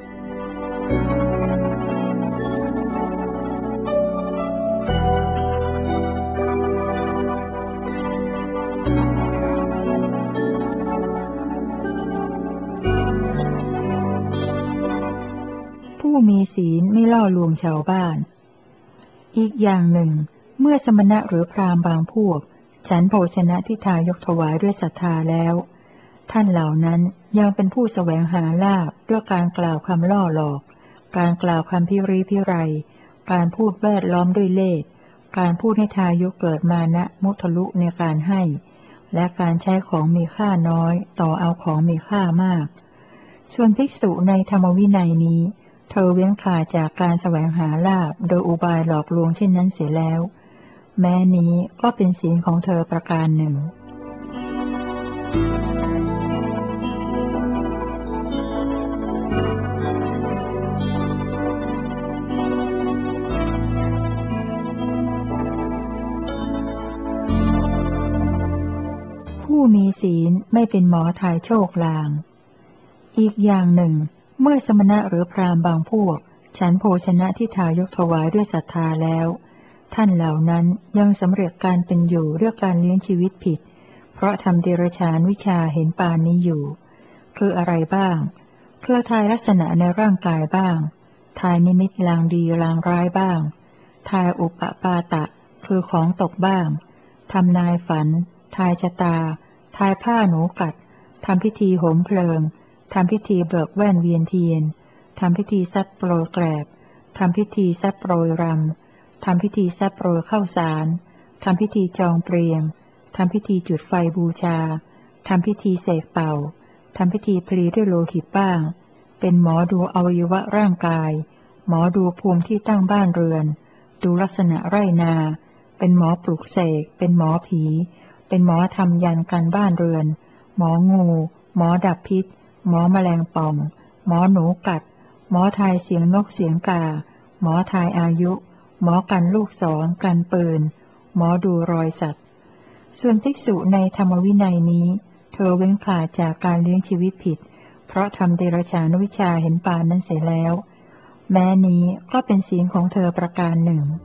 ผู้มีศีลไม่ล่อลวงชาวบ้านอีกอย่างหนึ่งเมื่อสมณะหรือพราหมณ์บางพวกฉันโภชนะที่ทายกถวายด้วยศรัทธาแล้วท่านเหล่านั้นยังเป็นผู้แสวงหาลาภด้วยการกล่าวคำล่อหลอกการกล่าวคำพิริพิไรการพูดแวดล้อมด้วยเล่ห์การพูดให้ทายกเกิดมานะมุทะลุในการให้และการใช้ของมีค่าน้อยต่อเอาของมีค่ามากส่วนภิกษุในธรรมวินัยนี้เธอเว้นขาดจากการแสวงหาลาภโดยอุบายหลอกลวงเช่นนั้นเสียแล้วแม้นี้ก็เป็นศีลของเธอประการหนึ่งผู้มีศีลไม่เป็นหมอทายโชคลางอีกอย่างหนึ่งเมื่อสมณะหรือพราหมณ์บางพวกฉันโภชนะที่ทายกถวายด้วยศรัทธาแล้วท่านเหล่านั้นยังสำเร็จการเป็นอยู่เรื่องการเลี้ยงชีวิตผิดเพราะทำเดรัจฉานวิชาเห็นปานนี้อยู่คืออะไรบ้างคือทายลักษณะในร่างกายบ้างทายนิมิตลางดีลางร้ายบ้างทายอุปปาตะคือของตกบ้างทำนายฝันทายชะตาทายผ้าหนูกัดทำพิธีโหมเพลิงทำพิธีเบิกแว่นเวียนเทียนทำพิธีซัดโปรยแกลบทำพิธีซัดโปรยรำทำพิธีซัดโปรยข้าวสารทำพิธีจองเปรียงทำพิธีจุดไฟบูชาทำพิธีเสกเป่าทำพิธีพลีด้วยโลหิตบ้างเป็นหมอดูอวัยวะร่างกายหมอดูภูมิที่ตั้งบ้านเรือนดูลักษณะไร่นาเป็นหมอปลุกเสกเป็นหมอผีเป็นหมอทำยันกันบ้านเรือนหมองูหมอดับพิษหมอแมลงป่องหมอหนูกัดหมอทายเสียงนกเสียงกาหมอทายอายุหมอกันลูกศรกันปืนหมอดูรอยสัตว์ส่วนภิกษุในธรรมวินัยนี้เธอเว้นขาดจากการเลี้ยงชีวิตผิดเพราะทำเดรัจฉานวิชาเห็นปานนั้นเสียแล้วแม้นี้ก็เป็นศีลของเธอประการหนึ่ง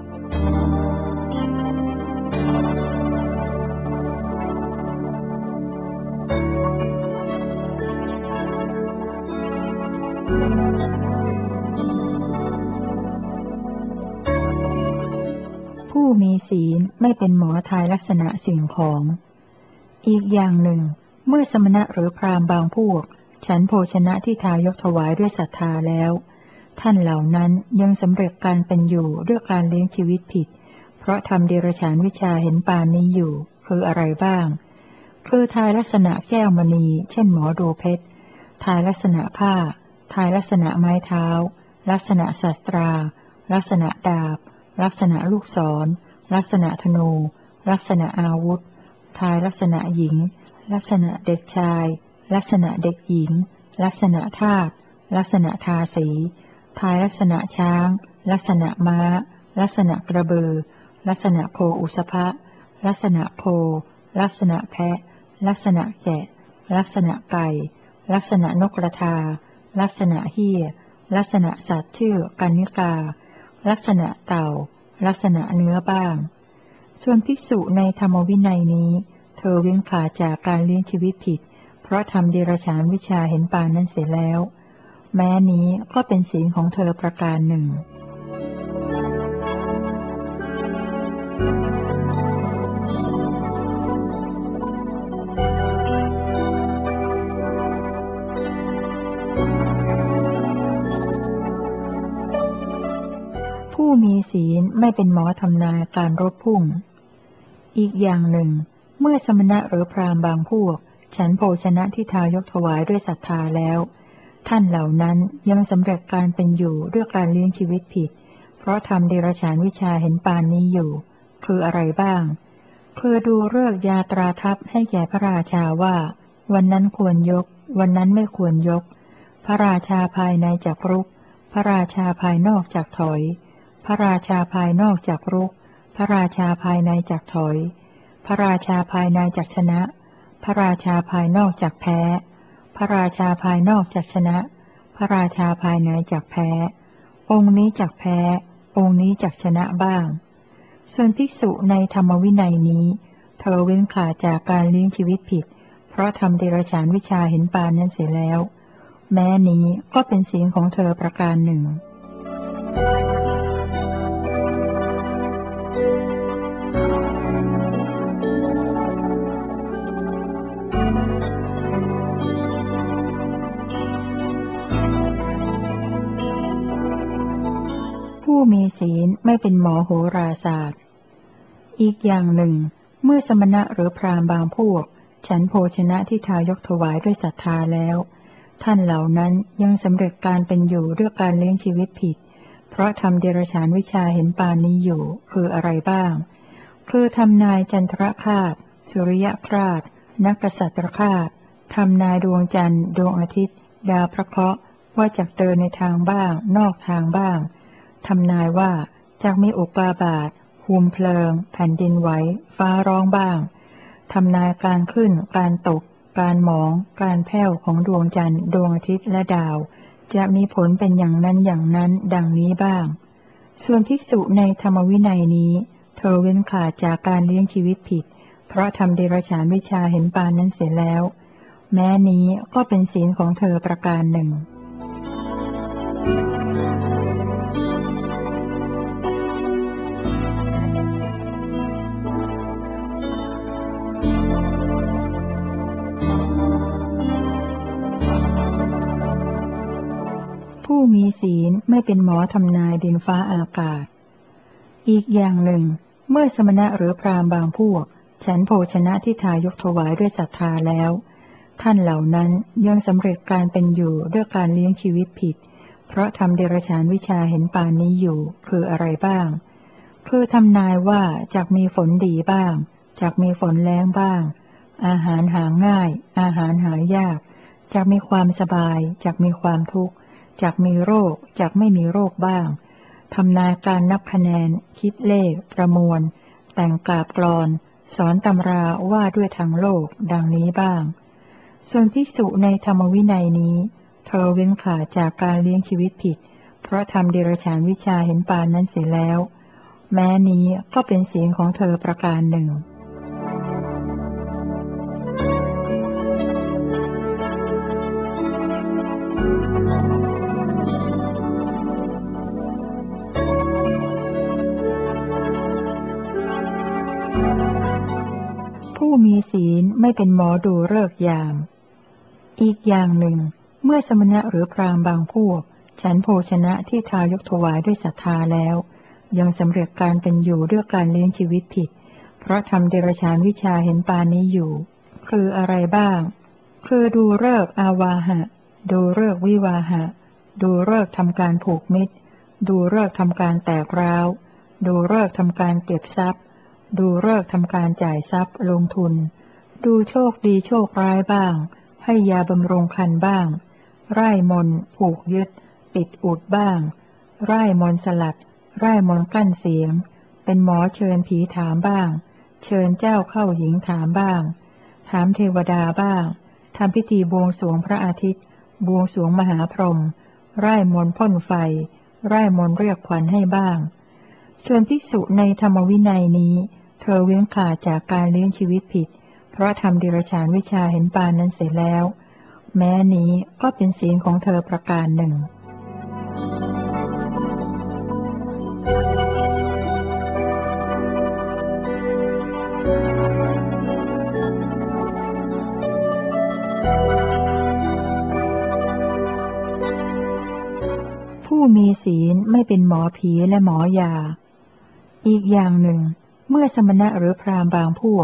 ผู้มีศีลไม่เป็นหมอทายลักษณะสิ่งของอีกอย่างหนึ่งเมื่อสมณะหรือพราหมณ์บางพวกฉันโภชนะที่ทายกถวายด้วยศรัทธาแล้วท่านเหล่านั้นยังสำเร็จการเป็นอยู่ด้วยการเลี้ยงชีวิตผิดเพราะทำเดรัจฉานวิชาเห็นปานนี้อยู่คืออะไรบ้างคือทายลักษณะแก้วมณีเช่นหมอดูเพชรทายลักษณะผ้าทายลักษณะไม้เท้าลักษณะศัตราลักษณะดาบลักษณะลูกศรลักษณะธนูลักษณะอาวุธทายลักษณะหญิงลักษณะเด็กชายลักษณะเด็กหญิงลักษณะทาสลักษณะทาสีทายลักษณะช้างลักษณะม้าลักษณะกระบือลักษณะโคอุสภะลักษณะโคลักษณะแพะลักษณะแกะลักษณะไก่ลักษณะนกกระทาลักษณะเหี้ยลักษณะสัตว์ชื่อกัณญิกาลักษณะเต่าลักษณะเนื้อบ้างส่วนภิกษุในธรรมวินัยนี้เธอเว้นขาดจากการเลี้ยงชีวิตผิดเพราะทำเดรัจฉานวิชาเห็นปานนั้นเสียแล้วแม้นี้ก็เป็นศีลของเธอประการหนึ่งผู้มีศีลไม่เป็นหมอทำนายการรบพุ่งอีกอย่างหนึ่งเมื่อสมณะหรือพราหมณ์บางพวกฉันโภชนะที่ทายกถวายด้วยศรัทธาแล้วท่านเหล่านั้นยังสำเร็จการเป็นอยู่ด้วยการเลี้ยงชีวิตผิดเพราะทำเดรัจฉานวิชาเห็นปานนี้อยู่คืออะไรบ้างคือดูฤกษ์ยาตราทัพให้แก่พระราชาว่าวันนั้นควรยกวันนั้นไม่ควรยกพระราชาภายในจักรุกพระราชาภายนอกจักถอยพระราชาภายนอกจักรุกพระราชาภายในจักถอยพระราชาภายในจักชนะพระราชาภายนอกจักแพ้พระราชาภายนอกจักชนะพระราชาภายในจักแพ้องค์นี้จักแพ้องค์นี้จักชนะบ้างส่วนภิกษุในธรรมวินัยนี้เธอเว้นขาดจากการเลี้ยงชีวิตผิดเพราะทำเดรัจฉานวิชาเห็นปานนั้นเสียแล้วแม้นี้ก็เป็นศีลของเธอประการหนึ่งผู้มีศีลไม่เป็นหมอโหราศาสตร์อีกอย่างหนึ่งเมื่อสมณะหรือพราหมณ์บางพวกฉันโภชนะที่ทายกถวายด้วยศรัทธาแล้วท่านเหล่านั้นยังสำเร็จการเป็นอยู่ด้วยการเลี้ยงชีวิตผิดเพราะทำเดรัจฉานวิชาเห็นปานนี้อยู่คืออะไรบ้างคือทำนายจันทรคราสสุริยคราสนักกษัตริย์คราสทำนายดวงจันทร์ดวงอาทิตย์ดาวพระเคราะห์ว่าจะเดินในทางบ้างนอกทางบ้างทำนายว่าจะมีอุกาบาตภูมิเพลิงแผ่นดินไหวฟ้าร้องบ้างทำนายการขึ้นการตกการหมองการแผ่วของดวงจันทร์ดวงอาทิตย์และดาวจะมีผลเป็นอย่างนั้นอย่างนั้นดังนี้บ้างส่วนภิกษุในธรรมวินัยนี้เธอเว้นขาดจากการเลี้ยงชีวิตผิดเพราะทำเดรัจฉานวิชาเห็นปานนั้นเสียแล้วแม้นี้ก็เป็นศีลของเธอประการหนึ่งผู้มีศีลไม่เป็นหมอทำนายดินฟ้าอากาศอีกอย่างหนึ่งเมื่อสมณะหรือพราหมณ์บางพวกฉันโภชนะที่ทายกถวายด้วยศรัทธาแล้วท่านเหล่านั้นยังสำเร็จการเป็นอยู่ด้วยการเลี้ยงชีวิตผิดเพราะทำเดรัจฉานวิชาเห็นปานนี้อยู่คืออะไรบ้างคือทำนายว่าจะมีฝนดีบ้างจะมีฝนแล้งบ้างอาหารหาง่ายอาหารหายากจะมีความสบายจะมีความทุกข์จะมีโรคจะไม่มีโรคบ้างทำนายการนับคะแนนคิดเลขประมวลแต่งกาบกลอนสอนตำราว่าด้วยทางโลกดังนี้บ้างส่วนภิกษุในธรรมวินัยนี้เธอเว้นขาดจากการเลี้ยงชีวิตผิดเพราะทำเดรัจฉานวิชาเห็นปานนั้นเสียแล้วแม้นี้ก็เป็นศีลของเธอประการหนึ่งผู้มีศีลไม่เป็นหมอดูฤกษ์ยามอีกอย่างหนึ่งเมื่อสมณะหรือพราหมณ์บางพวกฉันโภชนะที่ทายกถวายด้วยศรัทธาแล้วยังสำเร็จการเป็นอยู่ด้วยการเลี้ยงชีวิตผิดเพราะทำเดรัจฉานวิชาเห็นปานนี้อยู่คืออะไรบ้างคือดูฤกษ์อาวาหะดูฤกษ์วิวาหะดูฤกษ์ทำการผูกมิตรดูฤกษ์ทำการแตกร้าวดูฤกษ์ทำการเก็บทรัพย์ดูฤกษ์ทำการจ่ายทรัพย์ลงทุนดูโชคดีโชคร้ายบ้างให้ยาบำรุงคันบ้างไร่มนต์ผูกยึดติดอุดบ้างไร่มนต์สลัดไร่มนต์กั้นเสียงเป็นหมอเชิญผีถามบ้างเชิญเจ้าเข้าหญิงถามบ้างถามเทวดาบ้างทำพิธีบวงสรวงพระอาทิตย์บวงสรวงมหาพรหมไร่มนต์พ่นไฟไร่มนต์เรียกขวัญให้บ้างส่วนภิกษุในธรรมวินัยนี้เธอเว้นขาดจากการเลี้ยงชีวิตผิดเพราะทำเดรัจฉานวิชาเห็นปานนั้นเสร็จแล้วแม้นี้ก็เป็นศีลของเธอประการหนึ่งผู้มีศีลไม่เป็นหมอผีและหมอยาอีกอย่างหนึ่งเมื่อสมณะหรือพราหมณ์บางพวก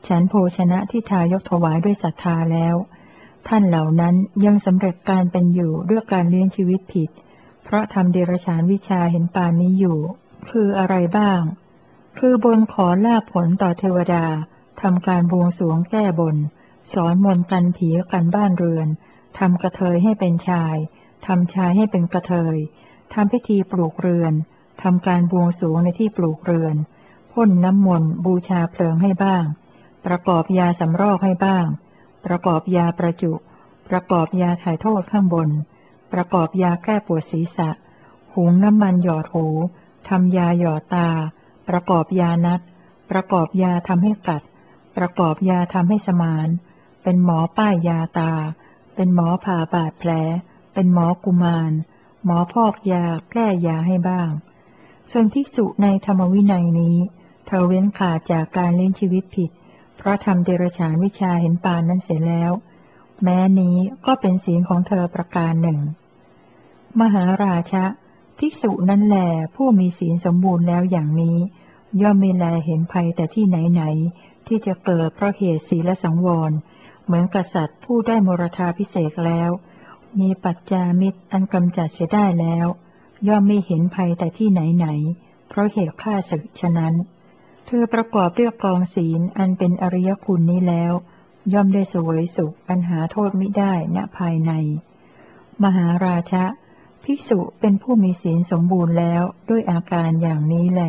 ฉันโภชนะที่ทายกถวายด้วยศรัทธาแล้วท่านเหล่านั้นยังสำเร็จการเป็นอยู่ด้วยการเลี้ยงชีวิตผิดเพราะทำเดรัจฉานวิชาเห็นปานนี้อยู่คืออะไรบ้างคือบนขอลาภผลต่อเทวดาทำการบวงสรวงแก้บนสอนมนต์กันผีกันบ้านเรือนทำกระเทยให้เป็นชายทำชายให้เป็นกระเทยทำพิธีปลูกเรือนทำการบวงสรวงในที่ปลูกเรือนพ่นน้ำมนต์บูชาเพลิงให้บ้างประกอบยาสำรอกให้บ้างประกอบยาประจุประกอบยาถ่ายโทษข้างบนประกอบยาแก้ปวดศีรษะหุงน้ำมันหยอดหูทำยาหยอดตาประกอบยานัดประกอบยาทำให้กัดประกอบยาทำให้สมานเป็นหมอป้ายยาตาเป็นหมอผ่าบาดแผลเป็นหมอกุมารหมอพอกยาแก้ยาให้บ้างส่วนภิกษุในธรรมวินัยนี้เธอเว้นขาดจากการเลี้ยงชีวิตผิดเพราะทำเดรัจฉานวิชาเห็นปานนั้นเสร็จแล้วแม้นี้ก็เป็นศีลของเธอประการหนึ่งมหาราชะภิกษุนั้นแลผู้มีศีลสมบูรณ์แล้วอย่างนี้ย่อมไม่แลเห็นภัยแต่ที่ไหนๆที่จะเกิดเพราะเหตุศีลสังวรเหมือนกษัตริย์ผู้ได้มรธาภิเษกแล้วมีปัจจามิตรอันกำจัดเสียได้แล้วย่อมไม่เห็นภัยแต่ที่ไหนๆเพราะเหตุฆ่าศึกฉะนั้นเธอประกอบด้วยกองศีลอันเป็นอริยคุณนี้แล้วย่อมได้เสวยสุขอันหาโทษมิได้ณภายในมหาราชะภิกษุเป็นผู้มีศีลสมบูรณ์แล้วด้วยอาการอย่างนี้แล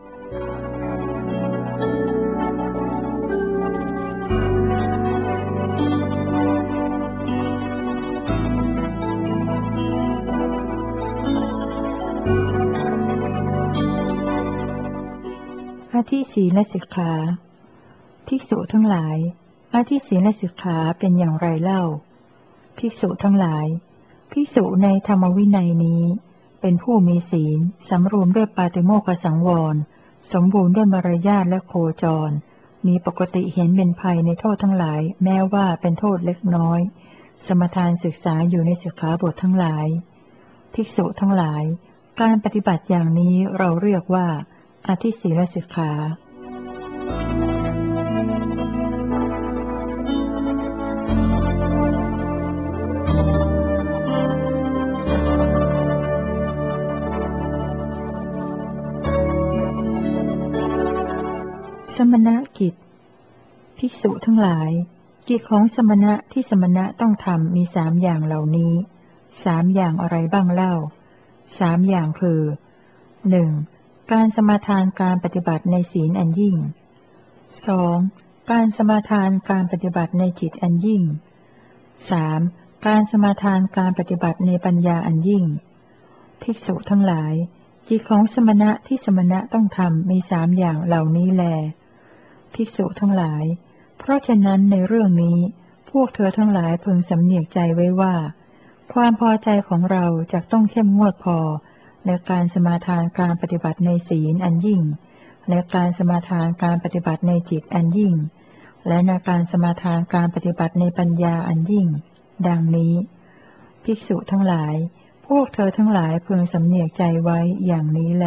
อธิศีลสิกขาภิกษุทั้งหลายอธิศีลสิกขาเป็นอย่างไรเล่าภิกษุทั้งหลายภิกษุในธรรมวินัยนี้เป็นผู้มีศีลสำรวมด้วยปาติโมกขสังวรสมบูรณ์ด้วยมารยาทและโคจรมีปกติเห็นเป็นภัยในโทษทั้งหลายแม้ว่าเป็นโทษเล็กน้อยสมทานศึกษาอยู่ในสิกขาบททั้งหลายภิกษุทั้งหลายการปฏิบัติอย่างนี้เราเรียกว่าอธิศีลสิกขาสมณกิจภิกษุทั้งหลายกิจของสมณะที่สมณะต้องทำมีสามอย่างเหล่านี้สามอย่างอะไรบ้างเล่าสามอย่างคือหนึ่งการสมาทานการปฏิบัติในศีลอันยิ่งสองการสมาทานการปฏิบัติในจิตอันยิ่งสามการสมาทานการปฏิบัติในปัญญาอันยิ่งภิกษุทั้งหลายกิจของสมณะที่สมณะต้องทำมีสามอย่างเหล่านี้แลภิกษุทั้งหลายเพราะฉะนั้นในเรื่องนี้พวกเธอทั้งหลายพึงสำเนียกใจไว้ว่าความพอใจของเราจะต้องเข้มงวดพอในการสมาทานการปฏิบัติในศีลอันยิ่งและการสมาทานการปฏิบัติในจิตอันยิ่งและในการสมาทานการปฏิบัติในปัญญาอันยิ่งดังนี้ภิกษุทั้งหลายพวกเธอทั้งหลายพึงสำเนียกใจไว้อย่างนี้แล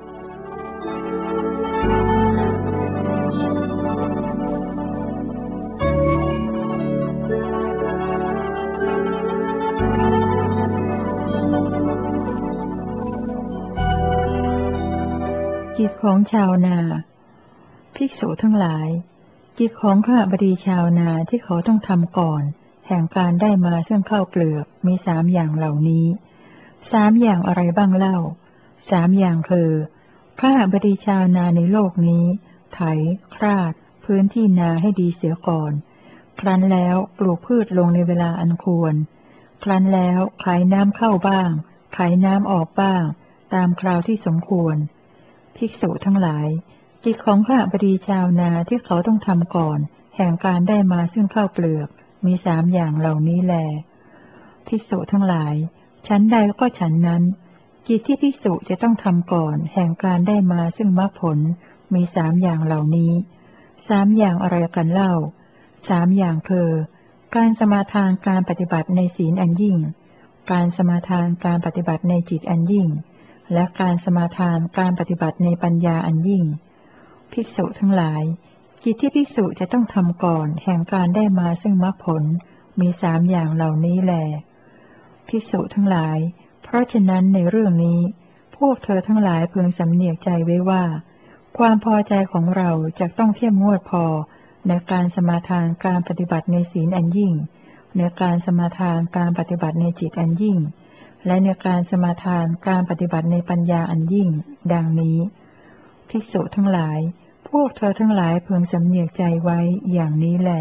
กิจของชาวนาภิกษุทั้งหลายกิจของข้าบดีชาวนาที่เขาต้องทำก่อนแห่งการได้มาซึ่งข้าวเปลือกมีสามอย่างเหล่านี้สามอย่างอะไรบ้างเล่าสามอย่างคือข้าบดีชาวนาในโลกนี้ไถคราดพื้นที่นาให้ดีเสียก่อนครั้นแล้วปลูกพืชลงในเวลาอันควรครั้นแล้วขายน้ำเข้าบ้างขายน้ำออกบ้างตามคราวที่สมควรภิกษุทั้งหลายกิจของข้าบดีชาวนาที่เขาต้องทำก่อนแห่งการได้มาซึ่งข้าวเปลือกมีสามอย่างเหล่านี้แลภิกษุทั้งหลายชั้นใดก็ฉันนั้นกิจที่ภิกษุจะต้องทำก่อนแห่งการได้มาซึ่งมรรคผลมีสามอย่างเหล่านี้สามอย่างอะไรกันเล่าสามอย่างคือการสมาทานการปฏิบัติในศีลอันยิ่งการสมาทานการปฏิบัติในจิตอันยิ่งและการสมาทานการปฏิบัติในปัญญาอันยิ่งภิกษุทั้งหลายกิจที่ภิกษุจะต้องทำก่อนแห่งการได้มาซึ่งมรรคผลมีสามอย่างเหล่านี้แลภิกษุทั้งหลายเพราะฉะนั้นในเรื่องนี้พวกเธอทั้งหลายพึงสำเนียกใจไว้ว่าความพอใจของเราจะต้องเข้มงวดพอในการสมาทานการปฏิบัติในศีลอันยิ่งในการสมาทานการปฏิบัติในจิตอันยิ่งและในการสมาทานการปฏิบัติในปัญญาอันยิ่งดังนี้ภิกษุทั้งหลายพวกเธอทั้งหลายพึงสำเนียกใจไว้อย่างนี้แล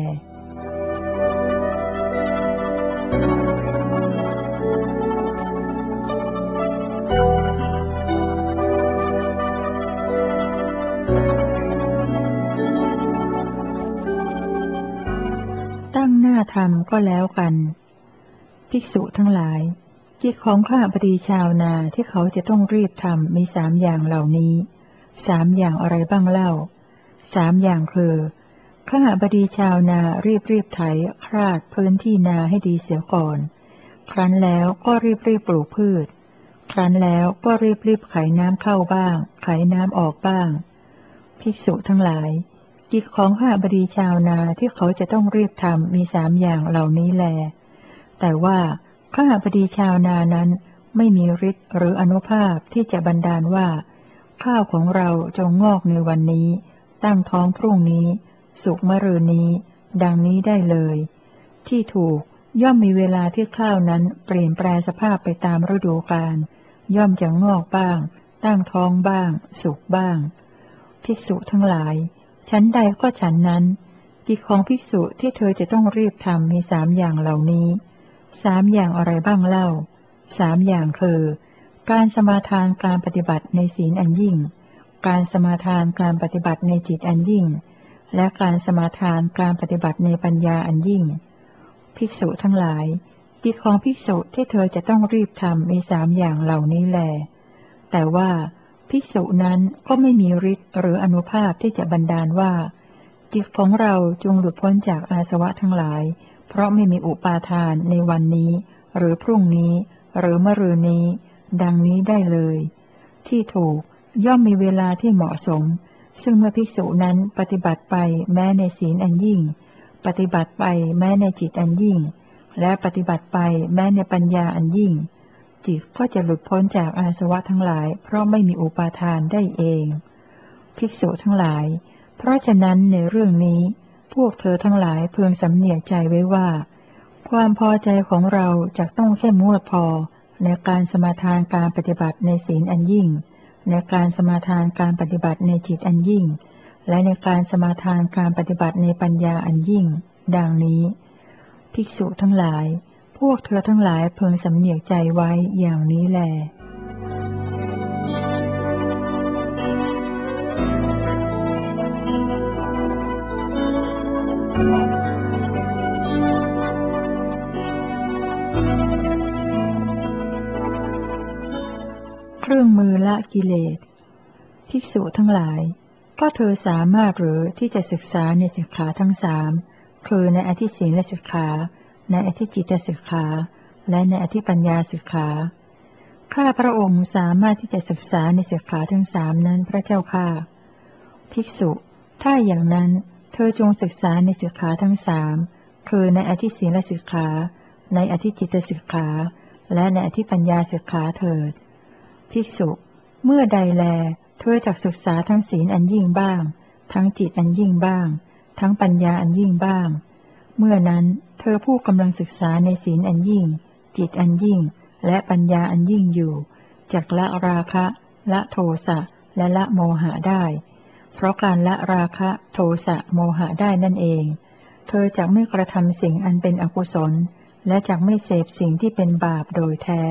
ตั้งหน้าทำก็แล้วกันภิกษุทั้งหลายกิจของข้าพดีชาวนาที่เขาจะต้องรีบทำมีสามอย่างเหล่านี้สามอย่างอะไรบ้างเล่าสามอย่างคือข้าบดีชาวนารีบรีบไถคราดพื้นที่นาให้ดีเสียก่อนครั้นแล้วก็รีบรีบปลูกพืชครั้นแล้วก็รีบรีบไขน้ำเข้าบ้างไขน้ำออกบ้างภิกษุทั้งหลายกิจของข้าบดีชาวนาที่เขาจะต้องรีบทำมีสามอย่างเหล่านี้แลแต่ว่าข้าบดีชาวนานั้นไม่มีฤทธิ์หรืออานุภาพที่จะบันดาลว่าข้าวของเราจงงอกในวันนี้ตั้งท้องพรุ่งนี้สุกมะรืนนี้ดังนี้ได้เลยที่ถูกย่อมมีเวลาที่ข้าวนั้นเปลี่ยนแปลสภาพไปตามฤดูกาลย่อมจะงอกบ้างตั้งท้องบ้างสุกบ้างภิกษุทั้งหลายชั้นใดก็ฉันนั้นกิจของภิกษุที่เธอจะต้องรีบทำมีสามอย่างเหล่านี้สามอย่างอะไรบ้างเล่าสามอย่างคือการสมาทานการปฏิบัติในศีลอันยิ่งการสมาทานการปฏิบัติในจิตอันยิ่งและการสมาทานการปฏิบัติในปัญญาอันยิ่งภิกษุทั้งหลายกิจของภิกษุที่เธอจะต้องรีบทำมีสามอย่างเหล่านี้แลแต่ว่าภิกษุนั้นก็ไม่มีฤทธิ์หรืออานุภาพที่จะบันดาลว่าจิตของเราจงหลุดพ้นจากอาสวะทั้งหลายเพราะไม่มีอุปาทานในวันนี้หรือพรุ่งนี้หรือมะรืนนี้ดังนี้ได้เลยที่ถูกย่อมมีเวลาที่เหมาะสมซึ่งเมื่อภิกษุนั้นปฏิบัติไปแม้ในศีลอันยิ่งปฏิบัติไปแม้ในจิตอันยิ่งและปฏิบัติไปแม้ในปัญญาอันยิ่งจิตก็จะหลุดพ้นจากอาสวะทั้งหลายเพราะไม่มีอุปาทานได้เองภิกษุทั้งหลายเพราะฉะนั้นในเรื่องนี้พวกเธอทั้งหลายพึงสำเนียกใจไว้ว่าความพอใจของเราจะต้องเข้มงวดพอในการสมาทานการปฏิบัติในศีลอันยิ่งในการสมาทานการปฏิบัติในจิตอันยิ่งและในการสมาทานการปฏิบัติในปัญญาอันยิ่งดังนี้ภิกษุทั้งหลายพวกเธอทั้งหลายพึงสำเนียกใจไว้อย่างนี้แลเครื่องมือละกิเลสภิกษุทั้งหลายก็เธอสามารถหรือที่จะศึกษาในสิกขาทั้งสามคือในอธิศีลสิกขาในอธิจิตสิกขาและในอธิปัญญาสิกขาข้าพระองค์สามารถที่จะศึกษาในสิกขาทั้งสามนั้นพระเจ้าข้าภิกษุถ้าอย่างนั้นเธอจงศึกษาในสิกขาทั้งสามคือในอธิศีลสิกขาในอธิจิตสิกขาและในอธิปัญญาสิกขาเถิดภิกษุเมื่อใดแลเธอจักศึกษาทั้งศีลอันยิ่งบ้างทั้งจิตอันยิ่งบ้างทั้งปัญญาอันยิ่งบ้างเมื่อนั้นเธอผู้กำลังศึกษาในศีลอันยิ่งจิตอันยิ่งและปัญญาอันยิ่งอยู่จักละราคะละโทสะและละโมหะได้เพราะการละราคะโทสะโมหะได้นั่นเองเธอจักไม่กระทำสิ่งอันเป็นอกุศลและจักไม่เสพสิ่งที่เป็นบาปโดยแท้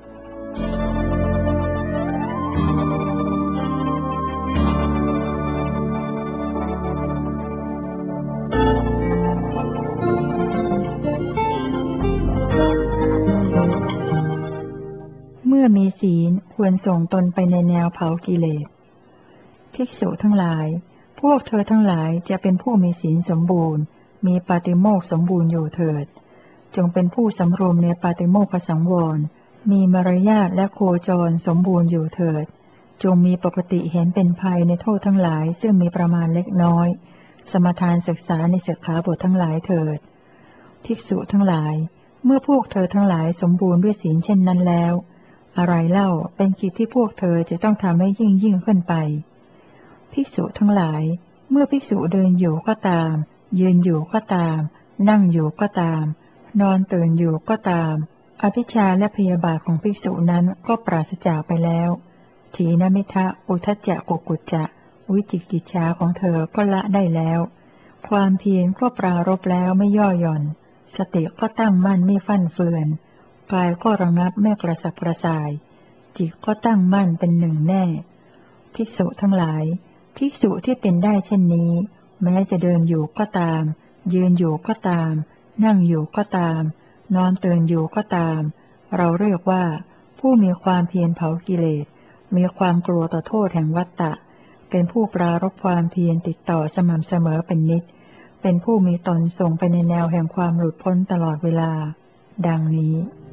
เมื่อมีศีลควรส่งตนไปในแนวเผากิเลสภิกษุทั้งหลายพวกเธอทั้งหลายจะเป็นผู้มีศีลสมบูรณ์มีปาติโมกข์สมบูรณ์อยู่เถิดจงเป็นผู้สำรวมในปาติโมกขสังวรมีมารยาทและโคจรสมบูรณ์อยู่เถิดจงมีปกติเห็นเป็นภัยในโทษทั้งหลายซึ่งมีประมาณเล็กน้อยสมทานศึกษาในสิกขาบททั้งหลายเถิดภิกษุทั้งหลายเมื่อพวกเธอทั้งหลายสมบูรณ์ด้วยศีลเช่นนั้นแล้วอะไรเล่าเป็นกิจที่พวกเธอจะต้องทำให้ยิ่งยิ่งขึ้นไปภิกษุทั้งหลายเมื่อภิกษุเดินอยู่ก็ตามยืนอยู่ก็ตามนั่งอยู่ก็ตามนอนตื่นอยู่ก็ตามอภิชฌาและพยาบาทของภิกษุนั้นก็ปราศจากไปแล้วถีนมิทะอุทธัจจะกุกุจจะวิจิกิจฉาของเธอก็ละได้แล้วความเพียรก็ปรารภแล้วไม่ย่อหย่อนสติก็ตั้งมั่นไม่ฟั่นเฟือนกายก็ระงับไม่กระสับกระส่ายจิตก็ตั้งมั่นเป็นหนึ่งแน่ภิกษุทั้งหลายภิกษุที่เป็นได้เช่นนี้แม้จะเดินอยู่ก็ตามยืนอยู่ก็ตามนั่งอยู่ก็ตามนอนตื่นอยู่ก็ตามเราเรียกว่าผู้มีความเพียรเผากิเลสมีความกลัวต่อโทษแห่งวัฏฏะเป็นผู้ปรารภความเพียรติดต่อสม่ำเสมอเป็นนิจเป็นผู้มีตนส่งไปในแนวแห่งความหลุดพ้นตลอดเวลาดังนี้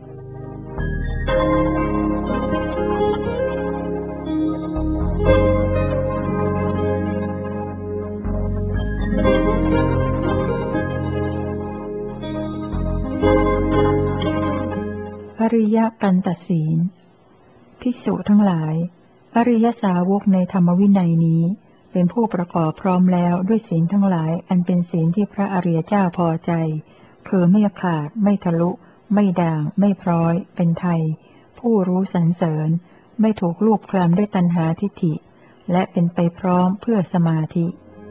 อริยกันตศีลภิกษุทั้งหลายอริยสาวกในธรรมวินัยนี้เป็นผู้ประกอบพร้อมแล้วด้วยศีลทั้งหลายอันเป็นศีลที่พระอริยเจ้าพอใจคือไม่ขาดไม่ทะลุไม่ด่างไม่พร้อยเป็นไทยผู้รู้สรรเสริญไม่ถูกลูบคลำด้วยตัณหาทิฏฐิและเป็นไปพร้อมเพื่อสมาธิ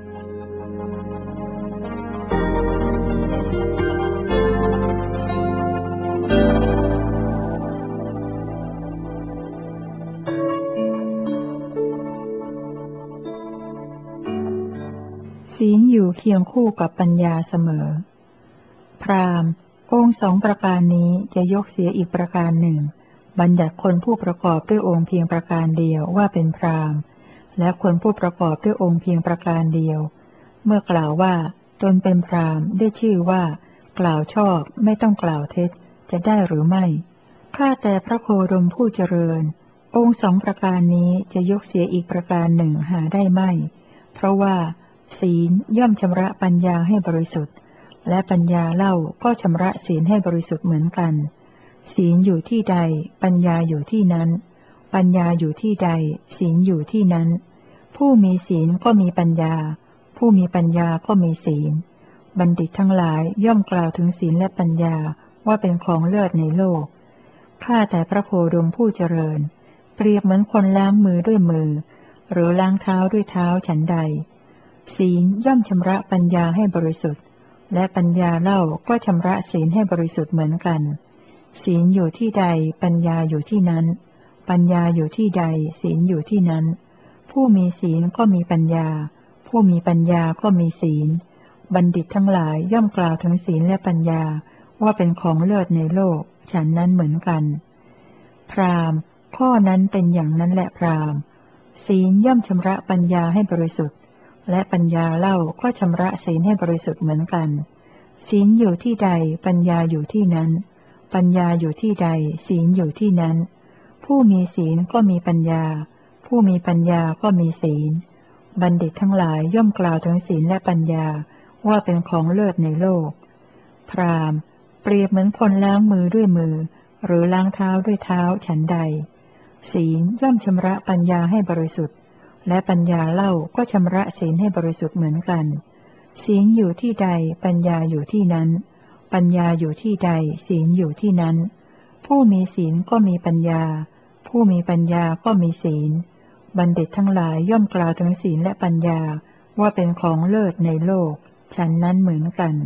ศีลอยู่เคียงคู่กับปัญญาเสมอพราหมณ์องค์สองประการนี้จะยกเสียอีกประการหนึ่งบัญญัติคนผู้ประกอบด้วยองค์เพียงประการเดียวว่าเป็นพราหมณ์และคนผู้ประกอบด้วยองค์เพียงประการเดียวเมื่อกล่าวว่าตนเป็นพราหมณ์ได้ชื่อว่ากล่าวชอบไม่ต้องกล่าวเท็จจะได้หรือไม่ข้าแต่พระโคดมผู้เจริญองค์สองประการนี้จะยกเสียอีกประการหนึ่งหาได้ไม่เพราะว่าศีลย่อมชำระปัญญาให้บริสุทธิ์และปัญญาเล่าก็ชำระศีลให้บริสุทธิ์เหมือนกันศีลอยู่ที่ใดปัญญาอยู่ที่นั้นปัญญาอยู่ที่ใดศีลอยู่ที่นั้นผู้มีศีลก็มีปัญญาผู้มีปัญญาก็มีศีลบัณฑิตทั้งหลายย่อมกล่าวถึงศีลและปัญญาว่าเป็นของเลิศในโลกข้าแต่พระโคดมผู้เจริญเปรียบเหมือนคนล้างมือด้วยมือหรือล้างเท้าด้วยเท้าฉันใดศีลย่อมชำระปัญญาให้บริสุทธิ์และปัญญาเล่าก็ชำระศีลให้บริสุทธิ์เหมือนกันศีลอยู่ที่ใดปัญญาอยู่ที่นั้นปัญญาอยู่ที่ใดศีลอยู่ที่นั้นผู้มีศีลก็มีปัญญาผู้มีปัญญาก็มีศีลบัณฑิตทั้งหลายย่อมกล่าวถึงศีลและปัญญาว่าเป็นของเลิศในโลกฉันนั้นเหมือนกันพราหมณ์ข้อนั้นเป็นอย่างนั้นแหละพราหมณ์ศีลย่อมชำระปัญญาให้บริสุทธิ์และปัญญาเล่าก็ชำระศีลให้บริสุทธิ์เหมือนกันศีลอยู่ที่ใดปัญญาอยู่ที่นั้นปัญญาอยู่ที่ใดศีลอยู่ที่นั้นผู้มีศีลก็มีปัญญาผู้มีปัญญาก็มีศีลบัณฑิตทั้งหลายย่อมกล่าวถึงศีลและปัญญาว่าเป็นของเลิศในโลกพราหมณ์เปรียบเหมือนคนล้างมือด้วยมือหรือล้างเท้าด้วยเท้าฉันใดศีลย่อมชำระปัญญาให้บริสุทธิ์และปัญญาเล่าก็ชำระศีลให้บริสุทธิ์เหมือนกันศีลอยู่ที่ใดปัญญาอยู่ที่นั้นปัญญาอยู่ที่ใดศีลอยู่ที่นั้นผู้มีศีลก็มีปัญญาผู้มีปัญญาก็มีศีลบัณฑิตทั้งหลายย่อมกล่าวถึงศีลและปัญญาว่าเป็นของเลิศในโลกฉันนั้นเหมือนกัน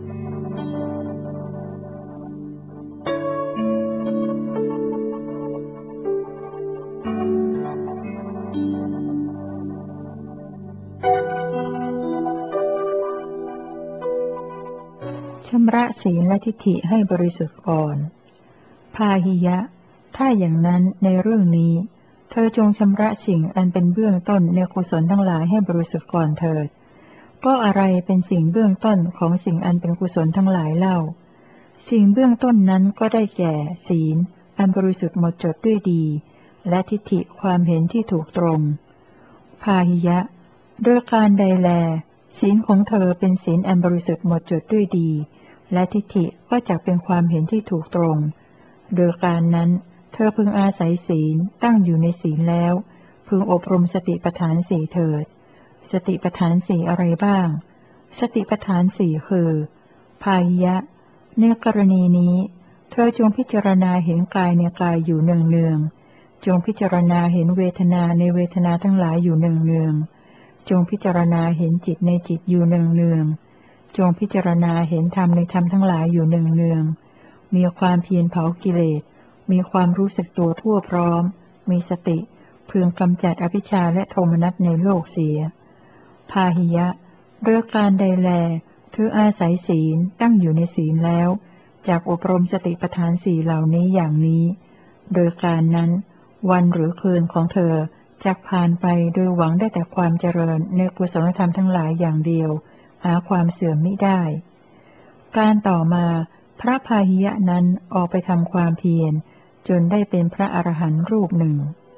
ชำระศีลและทิฏฐิให้บริสุทธิ์ก่อนพาหิยะถ้าอย่างนั้นในเรื่องนี้เธอจงชำระสิ่งอันเป็นเบื้องต้นในกุศลทั้งหลายให้บริสุทธิ์ก่อนเถิดก็อะไรเป็นสิ่งเบื้องต้นของสิ่งอันเป็นกุศลทั้งหลายเล่าสิ่งเบื้องต้นนั้นก็ได้แก่ศีลอันบริสุทธิ์หมดจดด้วยดีและทิฏฐิความเห็นที่ถูกตรงพาหิยะโดยการใดแลศีลของเธอเป็นศีลอันบริสุทธิ์หมดจดด้วยดีและทิฏฐิก็จักเป็นความเห็นที่ถูกตรงโดยการนั้นเธอพึงอาศัยศีลตั้งอยู่ในศีลแล้วพึงอบรมสติปัฏฐานสี่เถิดสติปัฏฐานสี่อะไรบ้างสติปัฏฐานสี่คือพาหิยะในกรณีนี้เธอจงพิจารณาเห็นกายในกายอยู่เนืองๆจงพิจารณาเห็นเวทนาในเวทนาทั้งหลายอยู่เนืองๆจงพิจารณาเห็นจิตในจิตอยู่เนืองๆจงพิจารณาเห็นธรรมในธรรมทั้งหลายอยู่เนืองๆมีความเพียรเผากิเลสมีความรู้สึกตัวทั่วพร้อมมีสติพึงกำจัดอภิชฌาและโทมนัสในโลกเสียพาหิยะเรื่องการใดแลเธออาศัยศีลตั้งอยู่ในศีลแล้วจากอบรมสติปัฏฐานสี่เหล่านี้อย่างนี้โดยการนั้นวันหรือคืนของเธอจักผ่านไปโดยหวังได้แต่ความเจริญในกุศลธรรมทั้งหลายอย่างเดียวหาความเสื่อมมิได้การต่อมาพระพาหิยะนั้นออกไปทำความเพียรจนได้เป็นพระอรหันต์รูปหนึ่ง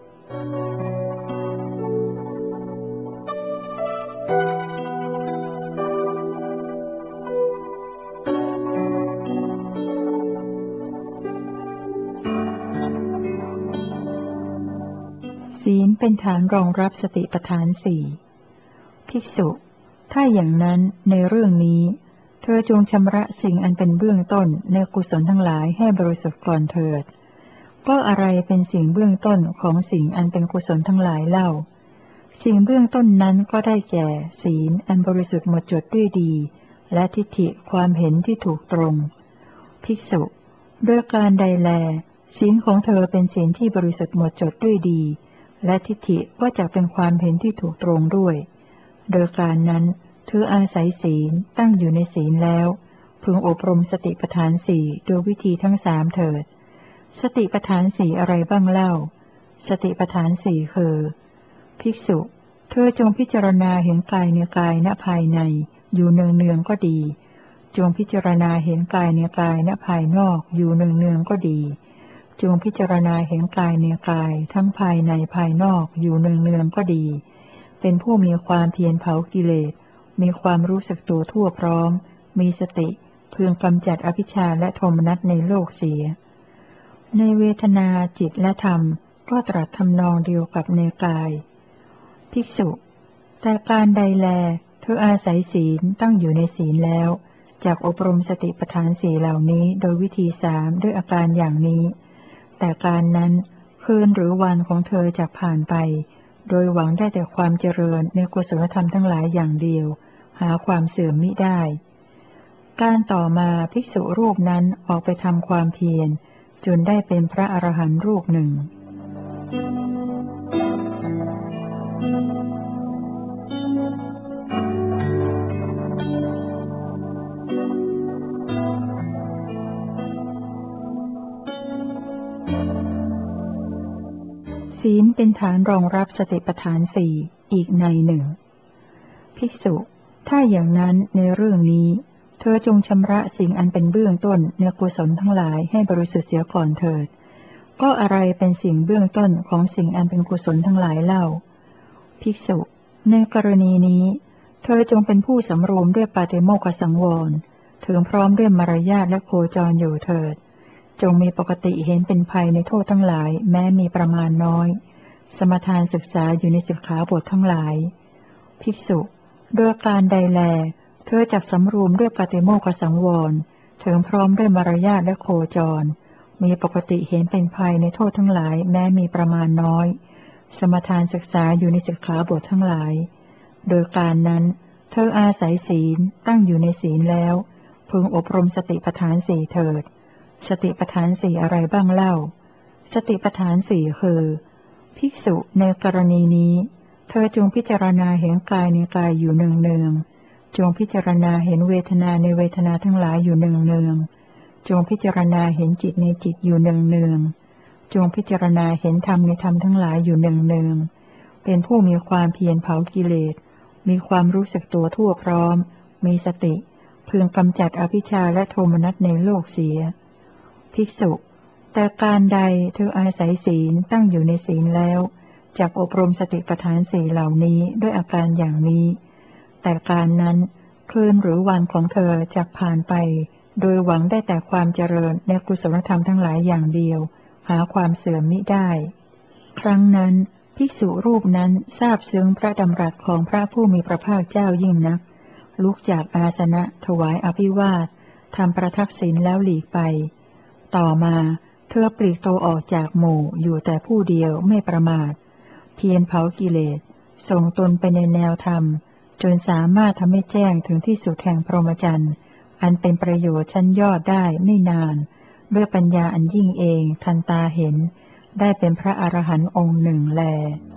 ศีลเป็นฐานรองรับสติปัฏฐานสี่ภิกษุถ้าอย่างนั้นในเรื่องนี้เธอจงชำระสิ่งอันเป็นเบื้องต้นในกุศลทั้งหลายให้บริสุทธิ์ก่อนเถิดก็อะไรเป็นสิ่งเบื้องต้นของสิ่งอันเป็นกุศลทั้งหลายเล่าสิ่งเบื้องต้นนั้นก็ได้แก่ศีลอันบริสุทธิ์หมดจดด้วยดีและทิฏฐิความเห็นที่ถูกตรงภิกษุด้วยการใดแลศีลของเธอเป็นศีลที่บริสุทธิ์หมดจดด้วยดีและทิฏฐิก็จะเป็นความเห็นที่ถูกตรงด้วยโดยการนั้นเธออาศัยศีลตั้งอยู่ในศีลแล้วพึงอบรมสติปัฏฐานสี่โดยวิธีทั้งสามเถิดสติปัฏฐานสี่อะไรบ้างเล่าสติปัฏฐานสี่คือภิกษุเธอจงพิจารณาเห็นกายในกายณภายในอยู่เนืองๆก็ดีจงพิจารณาเห็นกายในกายณภายนอกอยู่เนืองๆก็ดีจงพิจารณาเห็นกายในกายทั้งภายในภายนอกอยู่เนืองๆก็ดีเป็นผู้มีความเพียรเผากิเลสมีความรู้สึกตัวทั่วพร้อมมีสติเพื่อกำจัดอภิชฌาและโทมนัสในโลกเสียในเวทนาจิตและธรรมก็ตรัสทำนองเดียวกับในกายภิกษุแต่การใดแลเธออาศัยศีลตั้งอยู่ในศีลแล้วจากอบรมสติปัฏฐานสี่เหล่านี้โดยวิธีสามด้วยอาการอย่างนี้แต่การนั้นคืนหรือวันของเธอจะผ่านไปโดยหวังได้แต่ความเจริญในกุศลธรรมทั้งหลายอย่างเดียวหาความเสื่อมมิได้การต่อมาภิกษุรูปนั้นออกไปทำความเพียรจนได้เป็นพระอรหันต์รูปหนึ่งศีลเป็นฐานรองรับสติปัฏฐานสี่อีกในหนึ่งภิกษุถ้าอย่างนั้นในเรื่องนี้เธอจงชำระสิ่งอันเป็นเบื้องต้นในกุศลทั้งหลายให้บริสุทธิ์เสียก่อนเถิดก็อะไรเป็นสิ่งเบื้องต้นของสิ่งอันเป็นกุศลทั้งหลายเล่าภิกษุในกรณีนี้เธอจงเป็นผู้สำรวมด้วยปาติโมกขสังวรถึงพร้อมด้วยมารยาทและโคจรอยู่เถิดจงมีปกติเห็นเป็นภัยในโทษทั้งหลายแม้มีประมาณน้อยสมทานศึกษาอยู่ในสิกขาบททั้งหลายภิกษุด้วยการใดแลเธอจักสำรวมด้วยปาติโมกขสังวรถึงพร้อมด้วยมารยาทและโคจรมีปกติเห็นเป็นภัยในโทษทั้งหลายแม้มีประมาณน้อยสมทานศึกษาอยู่ในสิกขาบททั้งหลายโดยการนั้นเธออาศัยศีลตั้งอยู่ในศีลแล้วพึงอบรมสติปัฏฐานสี่เถิดสติปัฏฐานสี่อะไรบ้างเล่าสติปัฏฐานสี่คือภิกษุในกรณีนี้เธอจงพิจารณาเห็นกายในกายอยู่เนืองๆจงพิจารณาเห็นเวทนาในเวทนาทั้งหลายอยู่เนืองๆจงพิจารณาเห็นจิตในจิตอยู่เนืองๆจงพิจารณาเห็นธรรมในธรรมทั้งหลายอยู่เนืองๆเป็นผู้มีความเพียรเผากิเลสมีความรู้สึกตัวทั่วพร้อมมีสติพึงกำจัดอภิชฌาและโทมนัสในโลกเสียภิกษุแต่การใดเธออาศัยศีลตั้งอยู่ในศีลแล้วจักอบรมสติปัฏฐานสี่เหล่านี้ด้วยอาการอย่างนี้แต่การนั้นคืนหรือวันของเธอจะผ่านไปโดยหวังได้แต่ความเจริญในกุศลธรรมทั้งหลายอย่างเดียวหาความเสื่อมมิได้ ครั้งนั้นภิกษุรูปนั้นทราบซึ้งพระดำรัสของพระผู้มีพระภาคเจ้ายิ่งนักลุกจากอาสนะถวายอภิวาททำประทักษิณแล้วหลีกไปต่อมาเธอปลีกตัวออกจากหมู่อยู่แต่ผู้เดียวไม่ประมาทเพียรเผากิเลสส่งตนไปในแนวธรรมจนสามารถทำให้แจ้งถึงที่สุดแห่งพรหมจรรย์อันเป็นประโยชน์ชั้นยอดได้ไม่นานด้วยปัญญาอันยิ่งเองทันตาเห็นได้เป็นพระอรหันต์องค์หนึ่งแล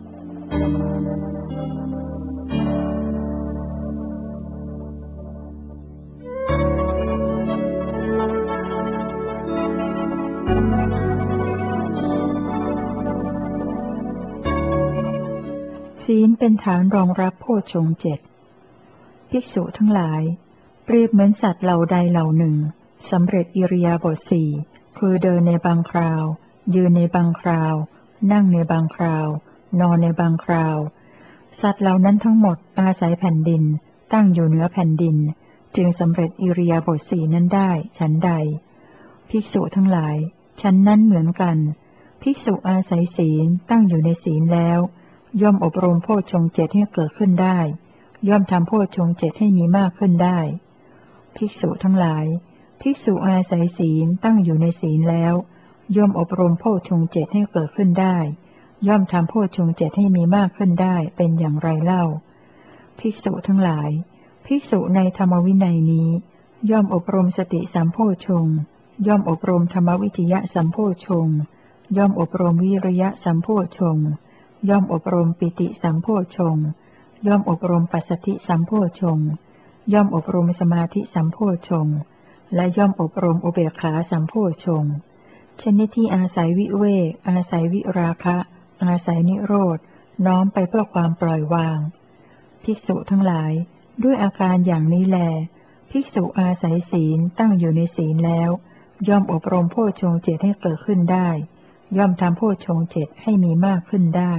ศีลเป็นฐานรองรับโพชฌงค์เจ็ดภิกษุทั้งหลายเปรียบเหมือนสัตว์เหล่าใดเหล่าหนึ่งสำเร็จอิริยาบถสี่คือเดินในบางคราวยืนในบางคราวนั่งในบางคราวนอนในบางคราวสัตว์เหล่านั้นทั้งหมดอาศัยแผ่นดินตั้งอยู่เหนือแผ่นดินจึงสำเร็จอิริยาบถสี่นั้นได้ฉันใดภิกษุทั้งหลายฉันนั้นเหมือนกันภิกษุอาศัยศีลตั้งอยู่ในศีลแล้วย่อมอบรมโพชฌงค์เจ็ดให้เกิดขึ้นได้ย่อมทำโพชฌงค์เจ็ดให้มีมากขึ้นได้ภิกษุทั้งหลายภิกษุอาศัยศีลตั้งอยู่ในศีลแล้วย่อมอบรมโพชฌงค์เจ็ดให้เกิดขึ้นได้ย่อมทำโพชฌงค์เจ็ดให้มีมากขึ้นได้เป็นอย่างไรเล่าภิกษุทั้งหลายภิกษุในธรรมวินัยนี้ย่อมอบรมสติสัมโพชฌงค์ย่อมอบรมธรรมวิจยะสัมโพชฌงค์ย่อมอบรมวิริยะสัมโพชฌงค์ย่อมอบรมปิติสัมโพชฌงค์ย่อมอบรมปัสสติสัมโพชฌงค์ย่อมอบรมสมาธิสัมโพชฌงค์และย่อมอบรมอุเบกขาสัมโพชฌงค์ชนิดที่อาศัยวิเวกอาศัยวิราคะอาศัยนิโรธน้อมไปเพื่อความปล่อยวางภิกษุทั้งหลายด้วยอาการอย่างนี้แลภิกษุอาศัยศีลตั้งอยู่ในศีลแล้วย่อมอบรมโพชฌงค์เจ็ดให้เกิดขึ้นได้ย่อมทำโพชฌงค์เจ็ดให้มีมากขึ้นได้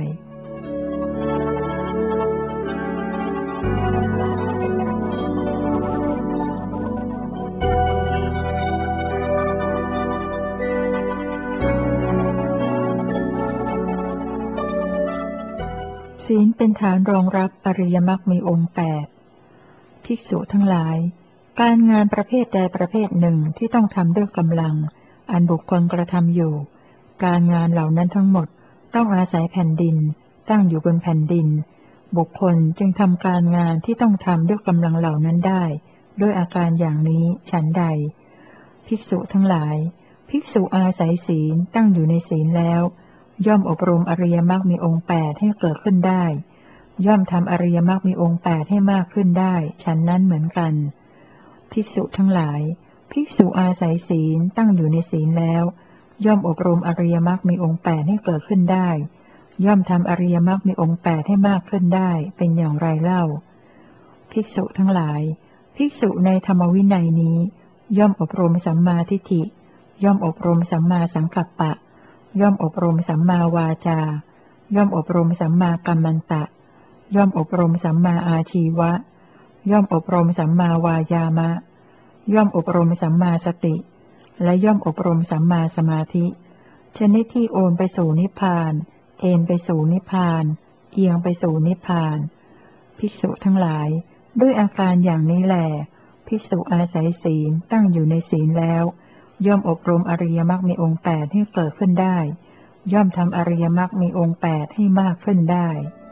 ศีลเป็นฐานรองรับอริยมรรคมีองค์แปดภิกษุทั้งหลายการงานประเภทใดประเภทหนึ่งที่ต้องทำด้วยกำลังอันบุคคลกระทำอยู่การงานเหล่านั้นทั้งหมดต้องอาศัยแผ่นดินตั้งอยู่บนแผ่นดินบุคคลจึงทำการงานที่ต้องทำด้วยกำลังเหล่านั้นได้ด้วยอาการอย่างนี้ฉันใดภิกษุทั้งหลายภิกษุอาศัยศีลตั้งอยู่ในศีลแล้วย่อมอบรมอริยมรรคมีองค์แปดให้เกิดขึ้นได้ย่อมทำอริยมรรคมีองค์แปดให้มากขึ้นได้ฉันนั้นเหมือนกันภิกษุทั้งหลายภิกษุอาศัยศีลตั้งอยู่ในศีลแล้วย่อมอบรมอริยมรรคมีองค์แปดให้เกิดขึ้นได้ย่อมทำอริยมรรคมีองค์แปดให้มากขึ้นได้เป็นอย่างไรเล่าภิกษุทั้งหลายภิกษุในธรรมวินัยนี้ย่อมอบรมสัมมาทิฏฐิย่อมอบรมสัมมาสังกัปปะย่อมอบรมสัมมาวาจาย่อมอบรมสัมมากัมมันตะย่อมอบรมสัมมาอาชีวะย่อมอบรมสัมมาวายามะย่อมอบรมสัมมาสติและย่อมอบรมสัมมาสมาธิชนิดที่โอนไปสู่นิพพานเอนไปสู่นิพพานเอียงไปสู่นิพพานภิกษุทั้งหลายด้วยอาการอย่างนี้แหละภิกษุอาศัยศีลตั้งอยู่ในศีลแล้วย่อมอบรมอริยมรรคมีองค์แปดให้เกิดขึ้นได้ย่อมทำอริยมรรคมีองค์แปดให้มากขึ้นได้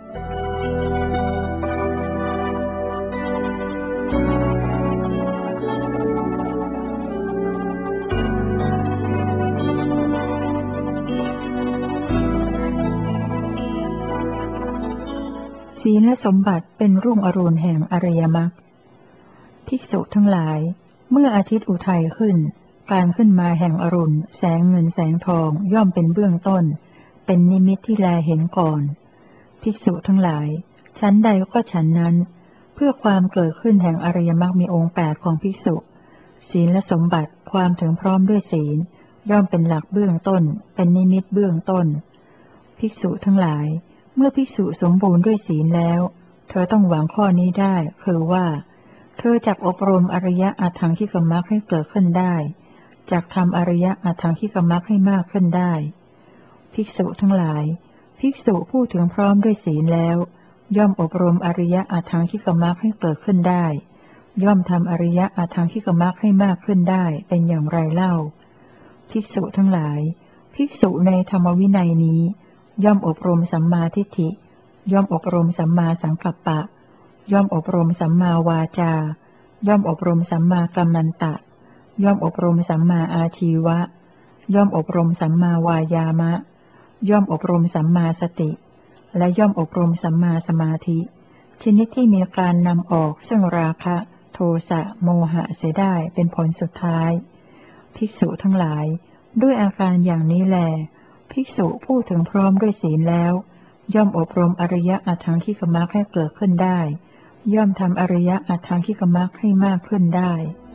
ศีลสมบัติเป็นรุ่งอรุณแห่งอริยมรรคภิกษุทั้งหลายเมื่ออาทิตย์อุทัยขึ้นการขึ้นมาแห่งอรุณแสงเงินแสงทองย่อมเป็นเบื้องต้นเป็นนิมิตที่แลเห็นก่อนภิกษุทั้งหลายชั้นใดก็ฉันนั้นเพื่อความเกิดขึ้นแห่งอริยมรรคมีองค์แปดของภิกษุศีลสมบัติความถึงพร้อมด้วยศีลย่อมเป็นหลักเบื้องต้นเป็นนิมิตเบื้องต้นภิกษุทั้งหลายเมื่อภิกษุสมบูรณ์ด้วยศีลแล้วเธอต้องหวังข้อนี้ได้คือว่าเธอจักอบรมอริยะอัตถังคิกมรรคให้เกิดขึ้นได้จักทำอริยะอัตถังคิกมรรคให้มากขึ้นได้ภิกษุทั้งหลายภิกษุผู้ถึงพร้อมด้วยศีลแล้วย่อมอบรมอริยะอัตถังคิกมรรคให้เกิดขึ้นได้ย่อมทำอริยะอัตถังคิกมรรคให้มากขึ้นได้เป็นอย่างไรเล่าภิกษุทั้งหลายภิกษุในธรรมวินัยนี้ย่อมอบรมสัมมาทิฏฐิย่อมอบรมสัมมาสังกัปปะย่อมอบรมสัมมาวาจาย่อมอบรมสัมมากัมมันตะย่อมอบรมสัมมาอาชีวะย่อมอบรมสัมมาวายามะย่อมอบรมสัมมาสติและย่อมอบรมสัมมาสมาธิชนิดที่มีการนำออกซึ่งราคะโทสะโมหะเสียได้เป็นผลสุดท้ายภิกษุทั้งหลายด้วยอาการอย่างนี้แลภิกษุผู้ถึงพร้อมด้วยศีลแล้วย่อมอบรมอริยะอัตถังคิกมรรคให้เกิดขึ้นได้ย่อมทำอริยะอัตถังคิกมรรคให้มากขึ้นได้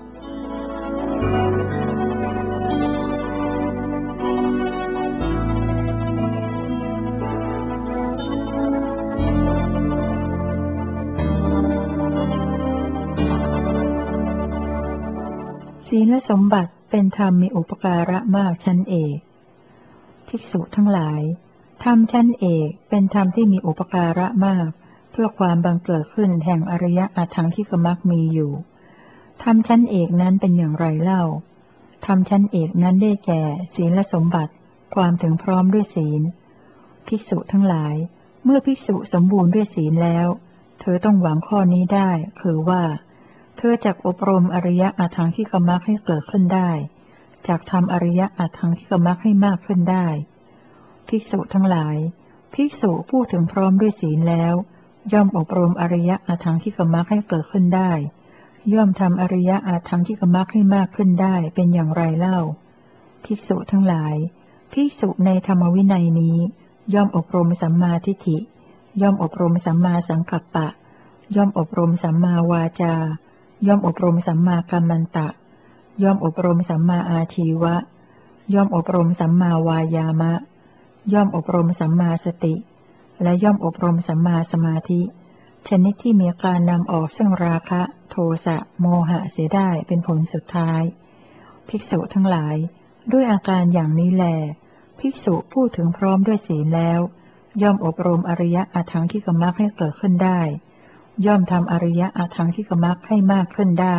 ศีลสมบัติเป็นธรรมมีอุปการะมากชั้นเอกภิกษุทั้งหลายธรรมชั้นเอกเป็นธรรมที่มีอุปการะมากเพื่อความบังเกิดขึ้นแห่งอริยอัตถังคิกมรรคมีอยู่ธรรมชั้นเอกนั้นเป็นอย่างไรเล่าธรรมชั้นเอกนั้นได้แก่ศีลสมบัติความถึงพร้อมด้วยศีลภิกษุทั้งหลายเมื่อภิกษุสมบูรณ์ด้วยศีลแล้วเธอต้องหวังข้อนี้ได้คือว่าเธอจักอบรมอริยอัตถังคิกมรรคให้เกิดขึ้นได้จักทำอริยอัตถังคิกมรรคให้มากขึ้นได้ภิกษุทั้งหลายภิกษุผู้ถึงพร้อมด้วยศีลแล้วย่อมอบรมอริยอัตถังคิกมรรคให้เกิดขึ้นได้ย่อมทำอริยอัตถังคิกมรรคให้มากขึ้นได้เป็นอย่างไรเล่าภิกษุทั้งหลายภิกษุในธรรมวินัยนี้ย่อมอบรมสัมมาทิฏฐิย่อมอบรมสัมมาสังกัปปะย่อมอบรมสัมมาวาจาย่อมอบรมสัมมากัมมันตะย่อมอบรมสัมมาอาชีวะย่อมอบรมสัมมาวายามะย่อมอบรมสัมมาสติและย่อมอบรมสัมมาสมาธิชนิดที่มีการนำออกซึ่งราคะโทสะโมหะเสียได้เป็นผลสุดท้ายภิกษุทั้งหลายด้วยอาการอย่างนี้แลภิกษุผู้ถึงพร้อมด้วยศีลแล้วย่อมอบรมอริยอัตถังคิกมรรคให้เกิดขึ้นได้ย่อมทำอริยอัตถังคิกมรรคให้มากขึ้นได้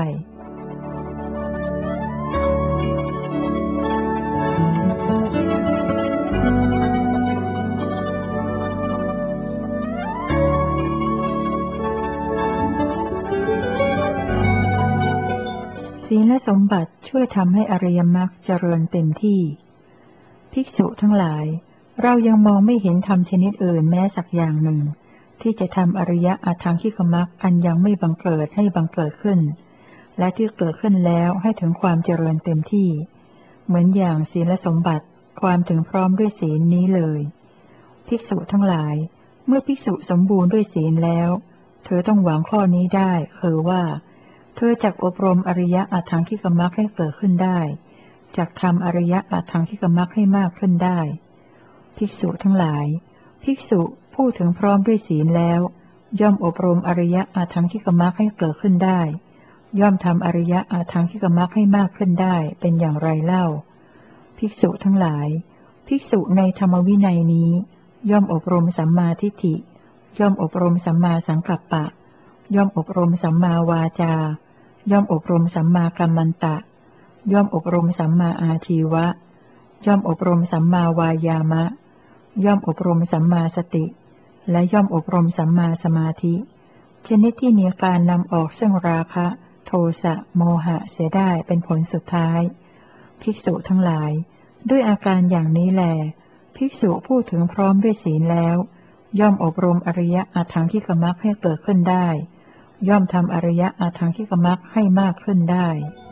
ศีลสมบัติช่วยทำให้อริยมรรคเจริญเต็มที่ภิกษุทั้งหลายเรายังมองไม่เห็นธรรมชนิดอื่นแม้สักอย่างหนึ่งที่จะทำอริยอัตถังคิกมรรคอันยังไม่บังเกิดให้บังเกิดขึ้นและที่เกิดขึ้นแล้วให้ถึงความเจริญเต็มที่เหมือนอย่างศีลสมบัติความถึงพร้อมด้วยศีลนี้เลยภิกษุทั้งหลายเมื่อภิกษุสมบูรณ์ด้วยศีลแล้วเธอต้องหวังข้อนี้ได้คือว่าเธอจักอบรมอริยอัตถังคิกมรรคให้เกิดขึ้นได้จักทำอริยอัตถังคิกมรรคให้มากขึ้นได้ภิกษุทั้งหลายภิกษุผู้ถึงพร้อมด้วยศีลแล้วย่อมอบรมอริยอัตถังคิกมรรคให้เกิดขึ้นได้ย่อมทำอริยอัตถังคิกมรรคให้มากขึ้นได้เป็นอย่างไรเล่าภิกษุทั้งหลายภิกษุในธรรมวินัยนี้ย่อมอบรมสัมมาทิฏฐิย่อมอบรมสัมมาสังกัปปะย่อมอบรมสัมมาวาจาย่อมอบรมสัมมากัมมันตะย่อมอบรมสัมมาอาชีวะย่อมอบรมสัมมาวายามะย่อมอบรมสัมมาสติและย่อมอบรมสัมมาสมาธิชนิดที่มีการนำออกซึ่งราคะโทสะโมหะเสียได้เป็นผลสุดท้ายภิกษุทั้งหลายด้วยอาการอย่างนี้แลภิกษุผู้ถึงพร้อมด้วยศีลแล้วย่อมอบรมอริยอัตถังคิกมรรคให้เกิดขึ้นได้ย่อมทำอริยอัตถังคิกมรรคให้มากขึ้นได้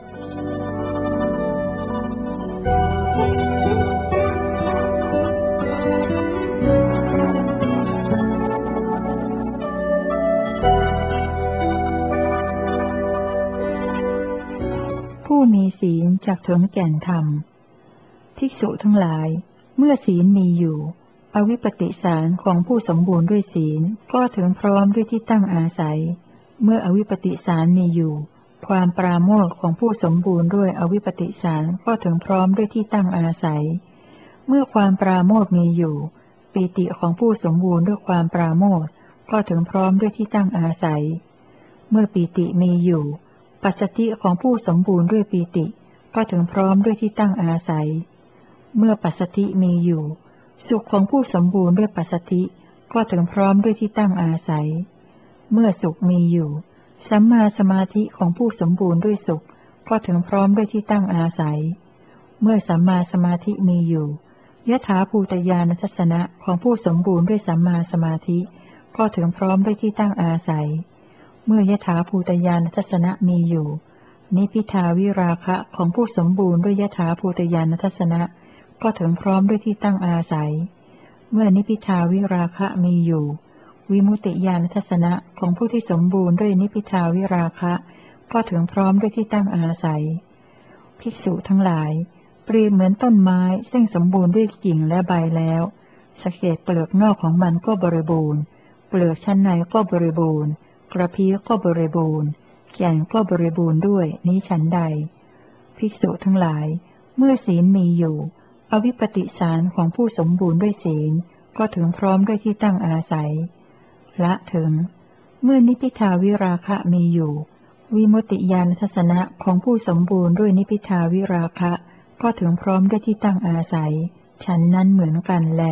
ผู้มีศีลจักถึงแก่นธรรมภิกษุทั้งหลายเมื่อศีลมีอยู่อวิปปิสารของผู้สมบูรณ์ด้วยศีลก็ถึงพร้อมด้วยที่ตั้งอาศัยเมื่ออวิปปิสารมีอยู่ความปราโมทย์ของผู้สมบูรณ์ด้วยอวิปปิสารก็ถึงพร้อมด้วยที่ตั้งอาศัยเมื่อความปราโมทย์มีอยู่ปีติของผู้สมบูรณ์ด้วยความปราโมทย์ก็ถึงพร้อมด้วยที่ตั้งอาศัยเมื่อปีติมีอยู่ปัสสติของผู้สมบูรณ์ด้วยปีติก็ถึงพร้อมด้วยที่ตั้งอาศัยเมื่อปัสสติมีอยู่สุขของผู้สมบูรณ์ด้วยปัสสติก็ถึงพร้อมด้วยที่ตั้งอาศัยเมื่อสุขมีอยู่สัมมาสมาธิของผู้สมบูรณ์ด้วยสุขก็ถึงพร้อมด้วยที่ตั้งอาศัยเมื่อสัมมาสมาธิมีอยู่ยถาภูตญาณทัสสนะของผู้สมบูรณ์ด้วยสัมมาสมาธิก็ถึงพร้อมด้วยที่ตั้งอาศัยเมื่อยถาภูตญาณทัสสนะมีอยู่นิพิทาวิราคะของผู้สมบูรณ์ด้วยยถาภูตญาณทัสสนะก็ถึงพร้อมด้วยที่ตั้งอาศัยเมื่อนิพิทาวิราคะมีอยู่วิมุตติญาณทัสสนะของผู้ที่สมบูรณ์ด้วยนิพิทาวิราคะก็ถึงพร้อมด้วยที่ตั้งอาศัยภิกษุทั้งหลายเปรียบเหมือนต้นไม้ซึ่งสมบูรณ์ด้วยกิ่งและใบแล้วสังเกตเปลือกนอกของมันก็บริบูรณ์เปลือกชั้นในก็บริบูรณ์กระพี้ก็บริบูรณ์แก่นก็บริบูรณ์ด้วยนี้ฉันใดภิกษุทั้งหลายเมื่อศีลมีอยู่อวิปปิสารของผู้สมบูรณ์ด้วยศีลก็ถึงพร้อมด้วยที่ตั้งอาศัยละถึงเมื่อนิพิทาวิราคะมีอยู่วิมุตติญาณทัสสนะของผู้สมบูรณ์ด้วยนิพิทาวิราคะก็ถึงพร้อมด้วยที่ตั้งอาศัยฉันนั้นเหมือนกันแล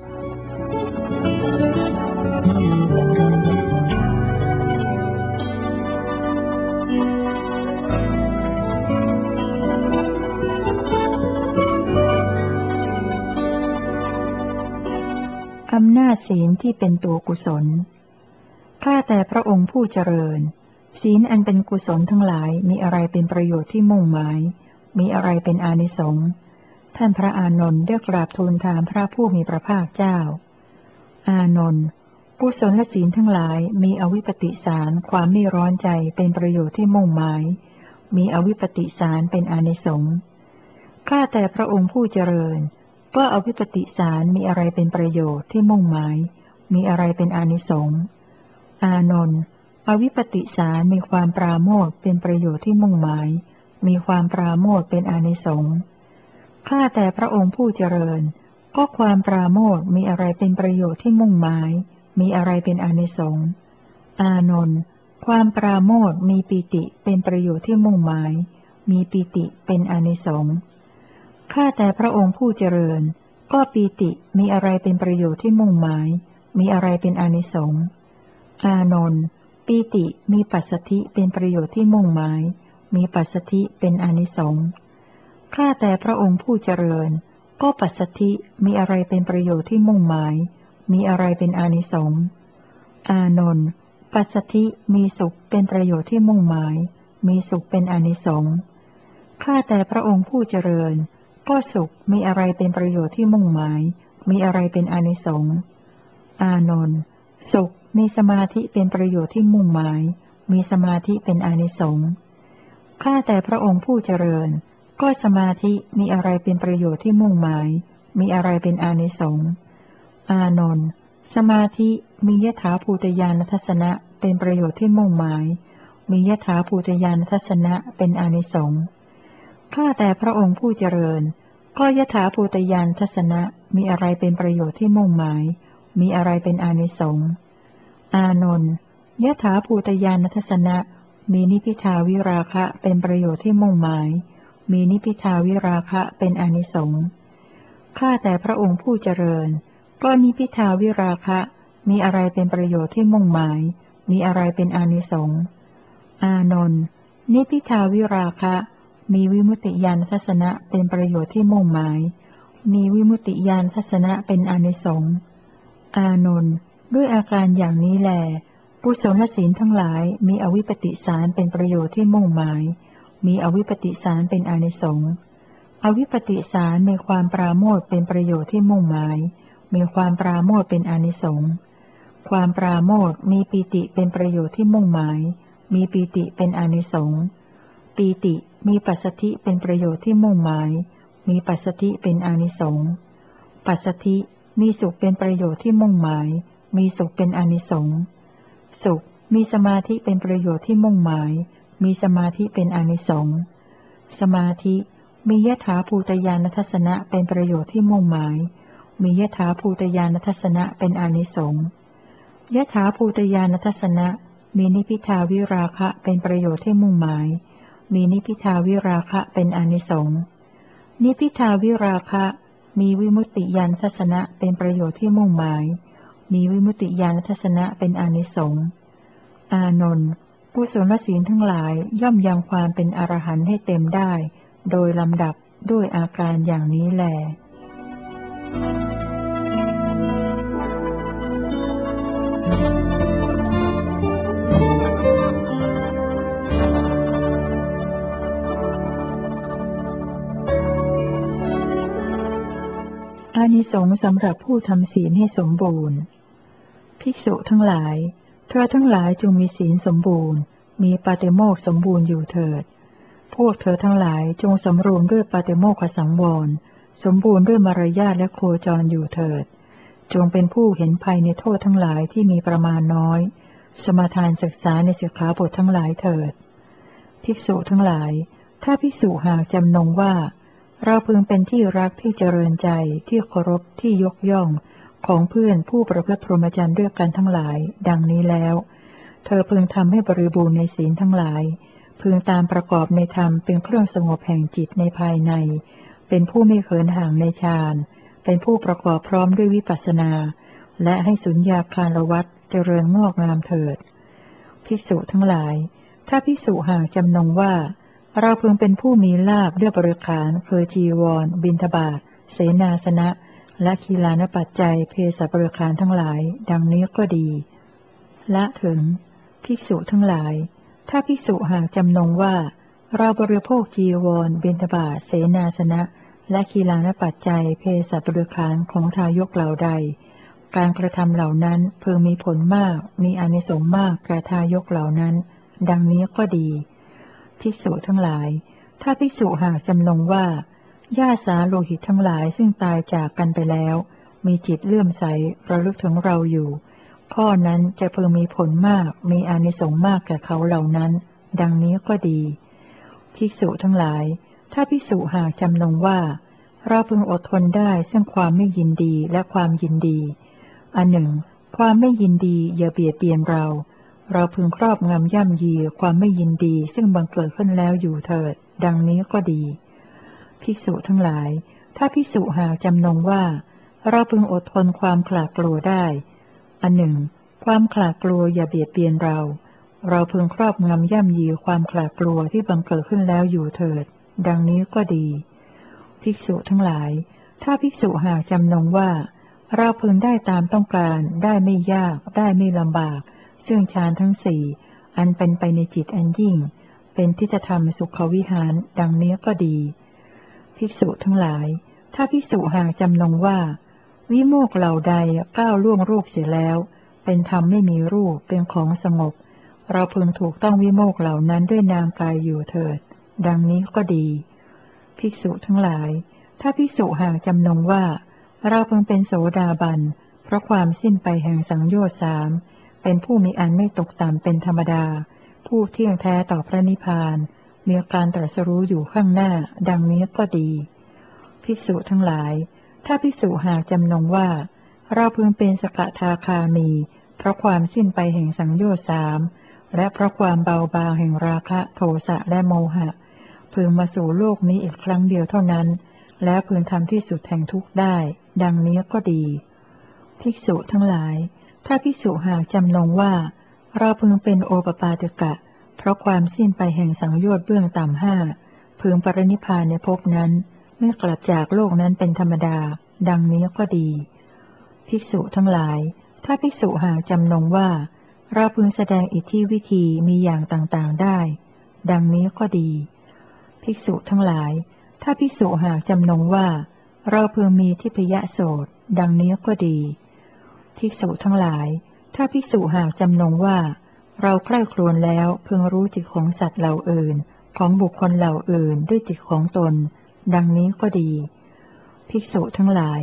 อำนาจศีลที่เป็นตัวกุศลข้าแต่พระองค์ผู้เจริญศีลอันเป็นกุศลทั้งหลายมีอะไรเป็นประโยชน์ที่มุ่งหมายมีอะไรเป็นอานิสงส์ท่านพระอานนท์ได้กราบทูลถามพระผู้มีพระภาคเจ้าอานนท์กุศลและศีลทั้งหลายมีอวิปปิสารความไม่ร้อนใจเป็นประโยชน์ที่มุ่งหมายมีอวิปปิสารเป็นอานิสงส์ข้าแต่พระองค์ผู้เจริญก็อวิปปิสารมีอะไรเป็นประโยชน์ที่มุ่งหมายมีอะไรเป็นอานิสงส์อานนท์อวิปปิสารมีความปราโมทย์เป็นประโยชน์ที่มุ่งหมายมีความปราโมทย์เป็นอานิสงส์ข้าแต่พระองค์ผู้เจริญก็ความปราโมทย์มีอะไรเป็นประโยชน์ที่มุ่งหมายมีอะไรเป็นอานิสงส์อานนท์ความปราโมทย์มีปีติเป็นประโยชน์ที่มุ่งหมายมีปีติเป็นอานิสงส์ข้าแต่พระองค์ผู้เจริญก็ปีติมีอะไรเป็นประโยชน์ที่มุ่งหมายมีอะไรเป็นอานิสงส์อานนท์ปีติมีปัสสธิเป็นประโยชน์ที่มุ่งหมายมีปัสสธิเป็นอานิสงส์ข้าแต่พระองค์ผู้เจริญก็ปัสสธิมีอะไรเป็นประโยชน์ที่มุ่งหมายมีอะไรเป็นอานิสงส์อานนท์ปัสสธิมีสุขเป็นประโยชน์ที่มุ่งหมายมีสุขเป็นอานิสงส์ข้าแต่พระองค์ผู้เจริญก็สุขมีอะไรเป็นประโยชน์ที่มุ่งหมายมีอะไรเป็นอานิสงส์อานนท์สุขมีสมาธิเป็นประโยชน์ที่มุ่งหมายมีสมาธิเป็นอานิสงส์ข้าแต่พระองค์ผู้เจริญก็สมาธิมีอะไรเป็นประโยชน์ที่มุ่งหมายมีอะไรเป็นอานิสงส์อานนท์สมาธิมียถาภูตญาณทัสสนะเป็นประโยชน์ที่มุ่งหมายมียถาภูตญาณทัสสนะเป็นอานิสงส์ข้าแต่พระองค์ผู้เจริญก็ยถาภูตญาณทัสสนะมีอะไรเป็นประโยชน์ที่มุ่งหมายมีอะไรเป็นอานิสงส์อานนท์ยถาภูตญาณทัสสนะมีนิพิทาวิราคะเป็นประโยชน์ที่มุ่งหมายมีนิพิทาวิราคะเป็นอานิสงส์ข้าแต่พระองค์ผู้เจริญก็นิพิทาวิราคะมีอะไรเป็นประโยชน์ที่มุ่งหมายมีอะไรเป็นอานิสงส์อานนท์นิพิทาวิราคะมีวิมุตติญาณทัสสนะเป็นประโยชน์ที่มุ่งหมายมีวิมุตติญาณทัสสนะเป็นอานิสงส์อานนท์ด้วยอาการอย่างนี้แลกุศลศีลทั้งหลายมีอวิปปิสารเป็นประโยชน์ที่มุ่งหมายมีอวิปปิสารเป็นอานิสงส์อวิปปิสารมีความปราโมทย์เป็นประโยชน์ที่มุ่งหมายมีความปราโมทย์เป็นอานิสงส์ความปราโมทย์มีปีติเป็นประโยชน์ที่มุ่งหมายมีปีติเป็นอานิสงส์ปีติมีปัสสธิเป็นประโยชน์ที่มุ่งหมายมีปัสสธิเป็นอานิสงส์ปัสสธิมีสุขเป็นประโยชน์ที่มุ่งหมายมีสุขเป็นอานิสงส์สุขมีสมาธิเป็นประโยชน์ที่มุ่งหมายมีสมาธิเป็นอานิสงส์สมาธิมียถาภูตญาณทัสสนะเป็นประโยชน์ที่มุ่งหมายมียถาภูตญาณทัสสนะเป็นอานิสงส์ยถาภูตญาณทัสสนะมีนิพพิทาวิราคะเป็นประโยชน์ที่มุ่งหมายมีนิพพิทาวิราคะเป็นอานิสงส์นิพพิทาวิราคะมีวิมุตติญาณทัสสนะเป็นประโยชน์ที่มุ่งหมายมีวิมุตติญาณทัสสนะเป็นอานิสงส์อานนท์กุศลศีลทั้งหลายย่อมยังความเป็นอรหันต์ให้เต็มได้โดยลำดับด้วยอาการอย่างนี้แลอานิสงส์สำหรับผู้ทำศีลให้สมบูรณ์ภิกษุทั้งหลายเธอทั้งหลายจงมีศีลสมบูรณ์มีปาติโมกข์สมบูรณ์อยู่เถิดพวกเธอทั้งหลายจงสำรวมด้วยปาติโมกขสังวรสมบูรณ์ด้วยมารยาทและโคจรอยู่เถิดจงเป็นผู้เห็นภัยในโทษทั้งหลายที่มีประมาณน้อยสมาทานศึกษาในสิกขาบททั้งหลายเถิดภิกษุทั้งหลายถ้าภิกษุหากจำนงว่าเราพึงเป็นที่รักที่เจริญใจที่เคารพที่ยกย่องของเพื่อนผู้ประพฤติพรหมจรรย์ด้วยกันทั้งหลายดังนี้แล้วเธอพึงทำให้บริบูรณ์ในศีลทั้งหลายพึงตามประกอบในธรรมเป็นเครื่องสงบแห่งจิตในภายในเป็นผู้ไม่เขินห่างในฌานเป็นผู้ประกอบพร้อมด้วยวิปัสสนาและให้สุญญาคารวัฏเจริญงอกงามเถิดภิกษุทั้งหลายถ้าภิกษุหากจำนงว่าเราพึงเป็นผู้มีลาภด้วยบริขารคือจีวรบิณฑบาตเสนาสนะและคีลานปัจจัยเพศบริขารทั้งหลายดังนี้ก็ดีละถึงภิกษุทั้งหลายถ้าภิกษุหากจำนงว่าเราบริโภคจีวรบิณฑบาตเสนาสนะและคีลานปัจจัยเพศบริขารของทายกเหล่าใดการกระทำเหล่านั้นพึงมีผลมากมีอานิสงส์มากแก่ทายกเหล่านั้นดังนี้ก็ดีภิกษุทั้งหลายถ้าภิกษุหากจำนงว่าญาติสาโลหิตทั้งหลายซึ่งตายจากกันไปแล้วมีจิตเลื่อมใสระลึกถึงเราอยู่ข้อนั้นจะพึงมีผลมากมีอานิสงส์มากแก่เขาเหล่านั้นดังนี้ก็ดีภิกษุทั้งหลายถ้าภิกษุหากจำนงว่าเราพึงอดทนได้ซึ่งความไม่ยินดีและความยินดีอันหนึ่งความไม่ยินดีอย่าเบียดเบียนเราเราพึงครอบงำย่ำยีความไม่ยินดีซึ่งบังเกิดขึ้นแล้วอยู่เถิดดังนี้ก็ดีภิกษุทั้งหลายถ้าภิกษุหากจำนงว่าเราพึงอดทนความขลาดกลัวได้อันหนึ่งความขลาดกลัวอย่าเบียดเบียนเราเราพึงครอบงำย่ำยีความขลาดกลัวที่บังเกิดขึ้นแล้วอยู่เถิดดังนี้ก็ดีภิกษุทั้งหลายถ้าภิกษุหากจำนงว่าเราพึงได้ตามต้องการได้ไม่ยากได้ไม่ลำบากซึ่งฌานทั้งสี่อันเป็นไปในจิตอันยิ่งเป็นทิฏฐธรรมสุขวิหารดังนี้ก็ดีภิกษุทั้งหลายถ้าภิกษุหากจำนงว่าวิโมกข์เหล่าใดก้าวล่วงรูปเสียแล้วเป็นธรรมไม่มีรูปเป็นของสงบเราพึงถูกต้องวิโมกข์เหล่านั้นด้วยนามกายอยู่เถิดดังนี้ก็ดีภิกษุทั้งหลายถ้าภิกษุหากจำนงว่าเราพึงเป็นโสดาบันเพราะความสิ้นไปแห่งสังโยชน์สามเป็นผู้มีอันไม่ตกต่ำเป็นธรรมดาผู้เที่ยงแท้ต่อพระนิพพานมีการตรัสรู้อยู่ข้างหน้าดังนี้ก็ดีภิกษุทั้งหลายถ้าภิกษุหากจำนงว่าเราพึงเป็นสกทาคามีเพราะความสิ้นไปแห่งสังโยชน์สามและเพราะความเบาบางแห่งราคะโทสะและโมหะพึงมาสู่โลกนี้อีกครั้งเดียวเท่านั้นและพึงทำที่สุดแห่งทุกข์ได้ดังนี้ก็ดีภิกษุทั้งหลายถ้าภิกษุหากจำนงว่าเราพึงเป็นโอปปาติกะเพราะความสิ้นไปแห่งสังโยชน์เบื้องต่ำห้าพึงปรินิพพานในภพนั้นไม่กลับจากโลกนั้นเป็นธรรมดาดังนี้ก็ดีภิกษุทั้งหลายถ้าภิกษุหากจำนงว่าเราพึงแสดงอิทธิวิธีมีอย่างต่างๆได้ดังนี้ก็ดีภิกษุทั้งหลายถ้าภิกษุหากจำนงว่าเราพึงมีทิพยโสตดังนี้ก็ดีภิกษุทั้งหลายถ้าภิกษุหากจำนงว่าเราใคร่ครวญแล้วพึงรู้จิตของสัตว์เหล่าอื่นของบุคคลเหล่าอื่นด้วยจิตของตนดังนี้ก็ดีภิกษุทั้งหลาย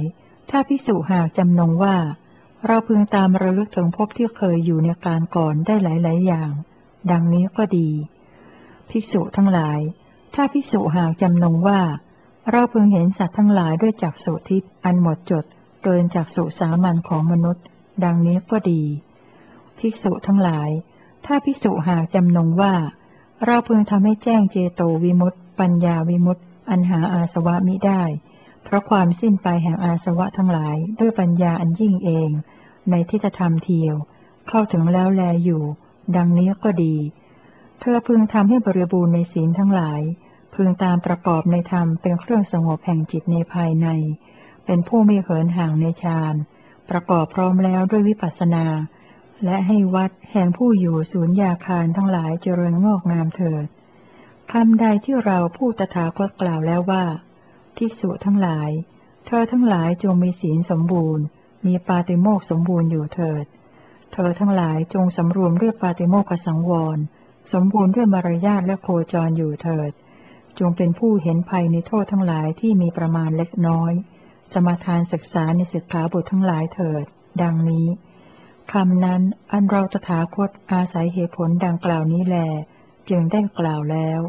ถ้าภิกษุหากจำนงว่าเราพึงตามระลึกถึงภพที่เคยอยู่ในการก่อนได้หลายๆอย่าง ดังนี้ก็ดีภิกษุทั้งหลายถ้าภิกษุหากจำนงว่าเราพึงเห็นสัตว์ทั้งหลายด้วยจักษุทิพย์อันหมดจดเกินจักษุสามัญของมนุษย์ดังนี้ก็ดีภิกษุทั้งหลายถ้าภิกษุหากจำนงว่าเราพึงทำให้แจ้งเจโตวิมุตติปัญญาวิมุตติอันหาอาสวะมิได้เพราะความสิ้นไปแห่งอาสวะทั้งหลายด้วยปัญญาอันยิ่งเองในทิฏฐธรรมเทียวเข้าถึงแล้วแลอยู่ดังนี้ก็ดีเธอพึงทำให้บริบูรณ์ในศีลทั้งหลายพึงตามประกอบในธรรมเป็นเครื่องสงบแห่งจิตในภายในเป็นผู้ไม่เหินห่างในฌานประกอบพร้อมแล้วด้วยวิปัสสนาและให้วัดแห่งผู้อยู่สูญญาคารทั้งหลายเจริญงอกงามเถิดคำใดที่เราผู้ตถาคตกล่าวแล้วว่าภิกษุทั้งหลายเธอทั้งหลายจงมีศีลสมบูรณ์มีปาติโมกข์สมบูรณ์อยู่เถิดเธอทั้งหลายจงสำรวมด้วยปาติโมกขสังวรสมบูรณ์ด้วยมารยาทและโคจรอยู่เถิดจงเป็นผู้เห็นภัยในโทษทั้งหลายที่มีประมาณเล็กน้อยสมาทานศึกษาในสิกขาบททั้งหลายเถิดดังนี้คำนั้นอันเราตถาคตอาศัยเหตุผลดังกล่าวนี้แลจึงได้กล่าวแล้ว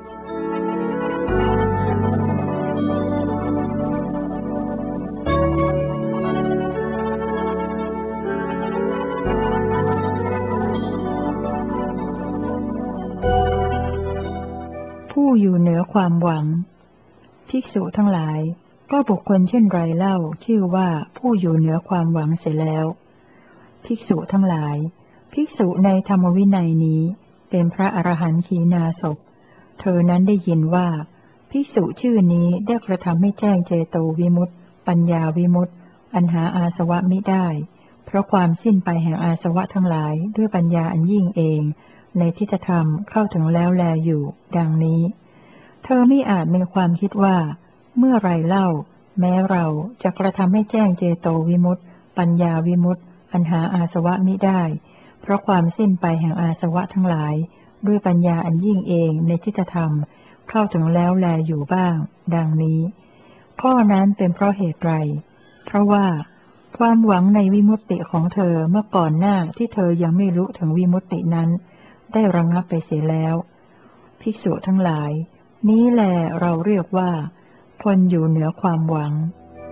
ผู้อยู่เหนือความหวังภิกษุทั้งหลายก็บุคคลเช่นไรเล่าชื่อว่าผู้อยู่เหนือความหวังเสียแล้วภิกษุทั้งหลายภิกษุในธรรมวินัยนี้เป็นพระอรหันต์ขีณาสพเธอนั้นได้ยินว่าภิกษุชื่อนี้ได้กระทำให้แจ้งเจโตวิมุตติปัญญาวิมุตติอันหาอาสวะมิได้เพราะความสิ้นไปแห่งอาสวะทั้งหลายด้วยปัญญาอันยิ่งเองในทิฏฐธรรมเข้าถึงแล้วแลอยู่ดังนี้เธอไม่อาจมีความคิดว่าเมื่อไรเล่าแม้เราจะกระทำให้แจ้งเจโตวิมุตติปัญญาวิมุตติอันหาอาสวะมิได้เพราะความสิ้นไปแห่งอาสวะทั้งหลายด้วยปัญญาอันยิ่งเองในทิฏฐธรรมเข้าถึงแล้วแลอยู่บ้างดังนี้ข้อนั้นเป็นเพราะเหตุไรเพราะว่าความหวังในวิมุตติของเธอเมื่อก่อนหน้าที่เธอยังไม่รู้ถึงวิมุตตินั้นได้ระงับไปเสียแล้วภิกษุทั้งหลายนี้แลเราเรียกว่าคนอยู่เหนือความหวัง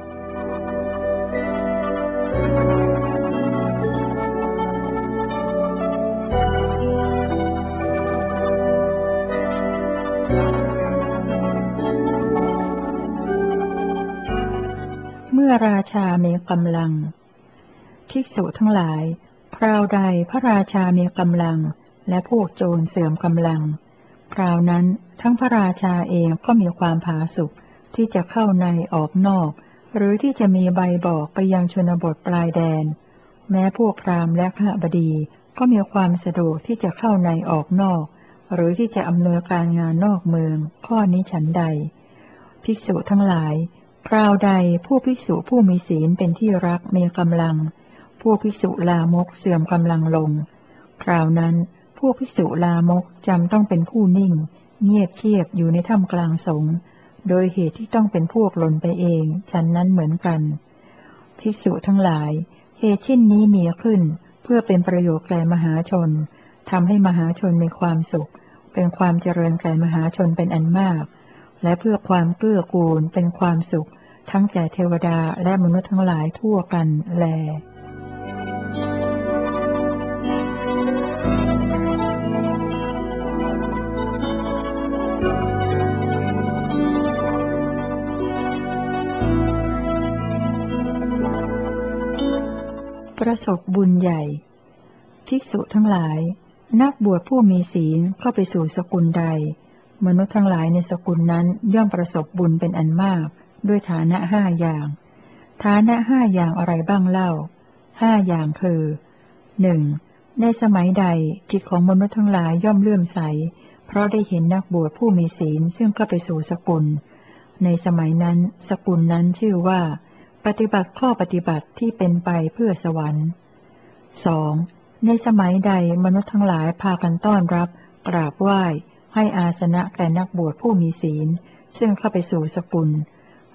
เมื่อราชามีกำลังภิกษุทั้งหลายคราวใดพระราชามีกำลังและพวกโจรเสื่อมกำลังคราวนั้นทั้งพระราชาเองก็มีความผาสุกที่จะเข้าในออกนอกหรือที่จะมีใบบอกไปยังชนบทปลายแดนแม้พวกพราหมณ์และข้าบดีก็มีความสะดวกที่จะเข้าในออกนอกหรือที่จะอำนวยการงานนอกเมืองข้อนี้ฉันใดภิกษุทั้งหลายคราวใดผู้ภิกษุผู้มีศีลเป็นที่รักมีกำลังพวกภิกษุลามกเสื่อมกำลังลงคราวนั้นพวกภิกษุลามกจำต้องเป็นผู้นิ่งเงียบเชียบอยู่ในถ้ำกลางสงฆ์โดยเหตุที่ต้องเป็นพวกหล่นไปเองฉันนั้นเหมือนกันภิกษุทั้งหลายเหตุเช่นนี้มีขึ้นเพื่อเป็นประโยชน์แก่มหาชนทำให้มหาชนมีความสุขเป็นความเจริญแก่มหาชนเป็นอันมากและเพื่อความเกื้อกูลเป็นความสุขทั้งแก่เทวดาและมนุษย์ทั้งหลายทั่วกันแลประสบบุญใหญ่ภิกษุทั้งหลายนักบวชผู้มีศีลเข้าไปสู่สกุลใดมนุษย์ทั้งหลายในสกุลนั้นย่อมประสบบุญเป็นอันมากด้วยฐานะห้าอย่างฐานะห้าอย่างอะไรบ้างเล่าห้าอย่างคือหนึ่งในสมัยใดจิตของมนุษย์ทั้งหลายย่อมเลื่อมใสเพราะได้เห็นนักบวชผู้มีศีลซึ่งเข้าไปสู่สกุลในสมัยนั้นสกุลนั้นชื่อว่าปฏิบัติข้อปฏิบัติที่เป็นไปเพื่อสวรรค์สองในสมัยใดมนุษย์ทั้งหลายพากันต้อนรับกราบไหว้ให้อาสนะแก่นักบวชผู้มีศีลซึ่งเข้าไปสู่สกุล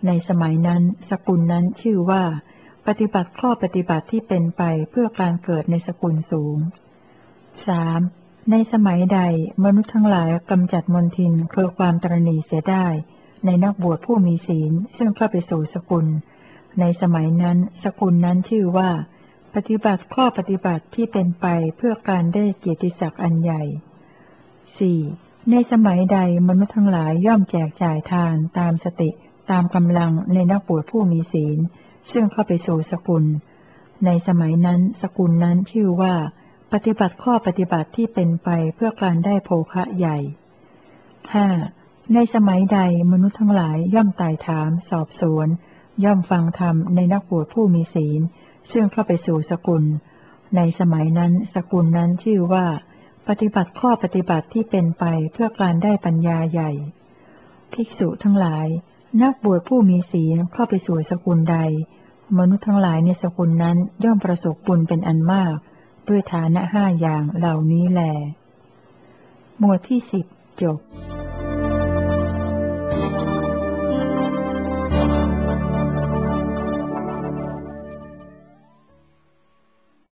ในสมัยนั้นสกุลนั้นชื่อว่าปฏิบัติข้อปฏิบัติที่เป็นไปเพื่อการเกิดในสกุลสูง สาม ในสมัยใดมนุษย์ทั้งหลายกำจัดมลทินคือความตระหนี่เสียได้ในนักบวชผู้มีศีลซึ่งเข้าไปสู่สกุลในสมัยนั้นสกุลนั้นชื่อว่าปฏิบัติข้อปฏิบัติที่เป็นไปเพื่อการได้เกียรติศักดิ์อันใหญ่ สี่ ในสมัยใดมนุษย์ทั้งหลายย่อมแจกจ่ายทานตามสติตามกำลังในนักบวชผู้มีศีลซึ่งเข้าไปสู่สกุลในสมัยนั้นสกุลนั้นชื่อว่าปฏิบัติข้อปฏิบัติที่เป็นไปเพื่อการได้โภคะใหญ่ ห้า ในสมัยใดมนุษย์ทั้งหลายย่อมไต่ถามสอบสวนย่อมฟังธรรมในนักบวชผู้มีศีลซึ่งเข้าไปสู่สกุลในสมัยนั้นสกุลนั้นชื่อว่าปฏิบัติข้อปฏิบัติที่เป็นไปเพื่อการได้ปัญญาใหญ่ภิกษุทั้งหลายนักบวชผู้มีศีลเข้าไปสู่สกุลใดมนุษย์ทั้งหลายในสกุลนั้นย่อมประสบบุญเป็นอันมากด้วยฐานะห้าอย่างเหล่านี้แลหมวดที่สิบจบ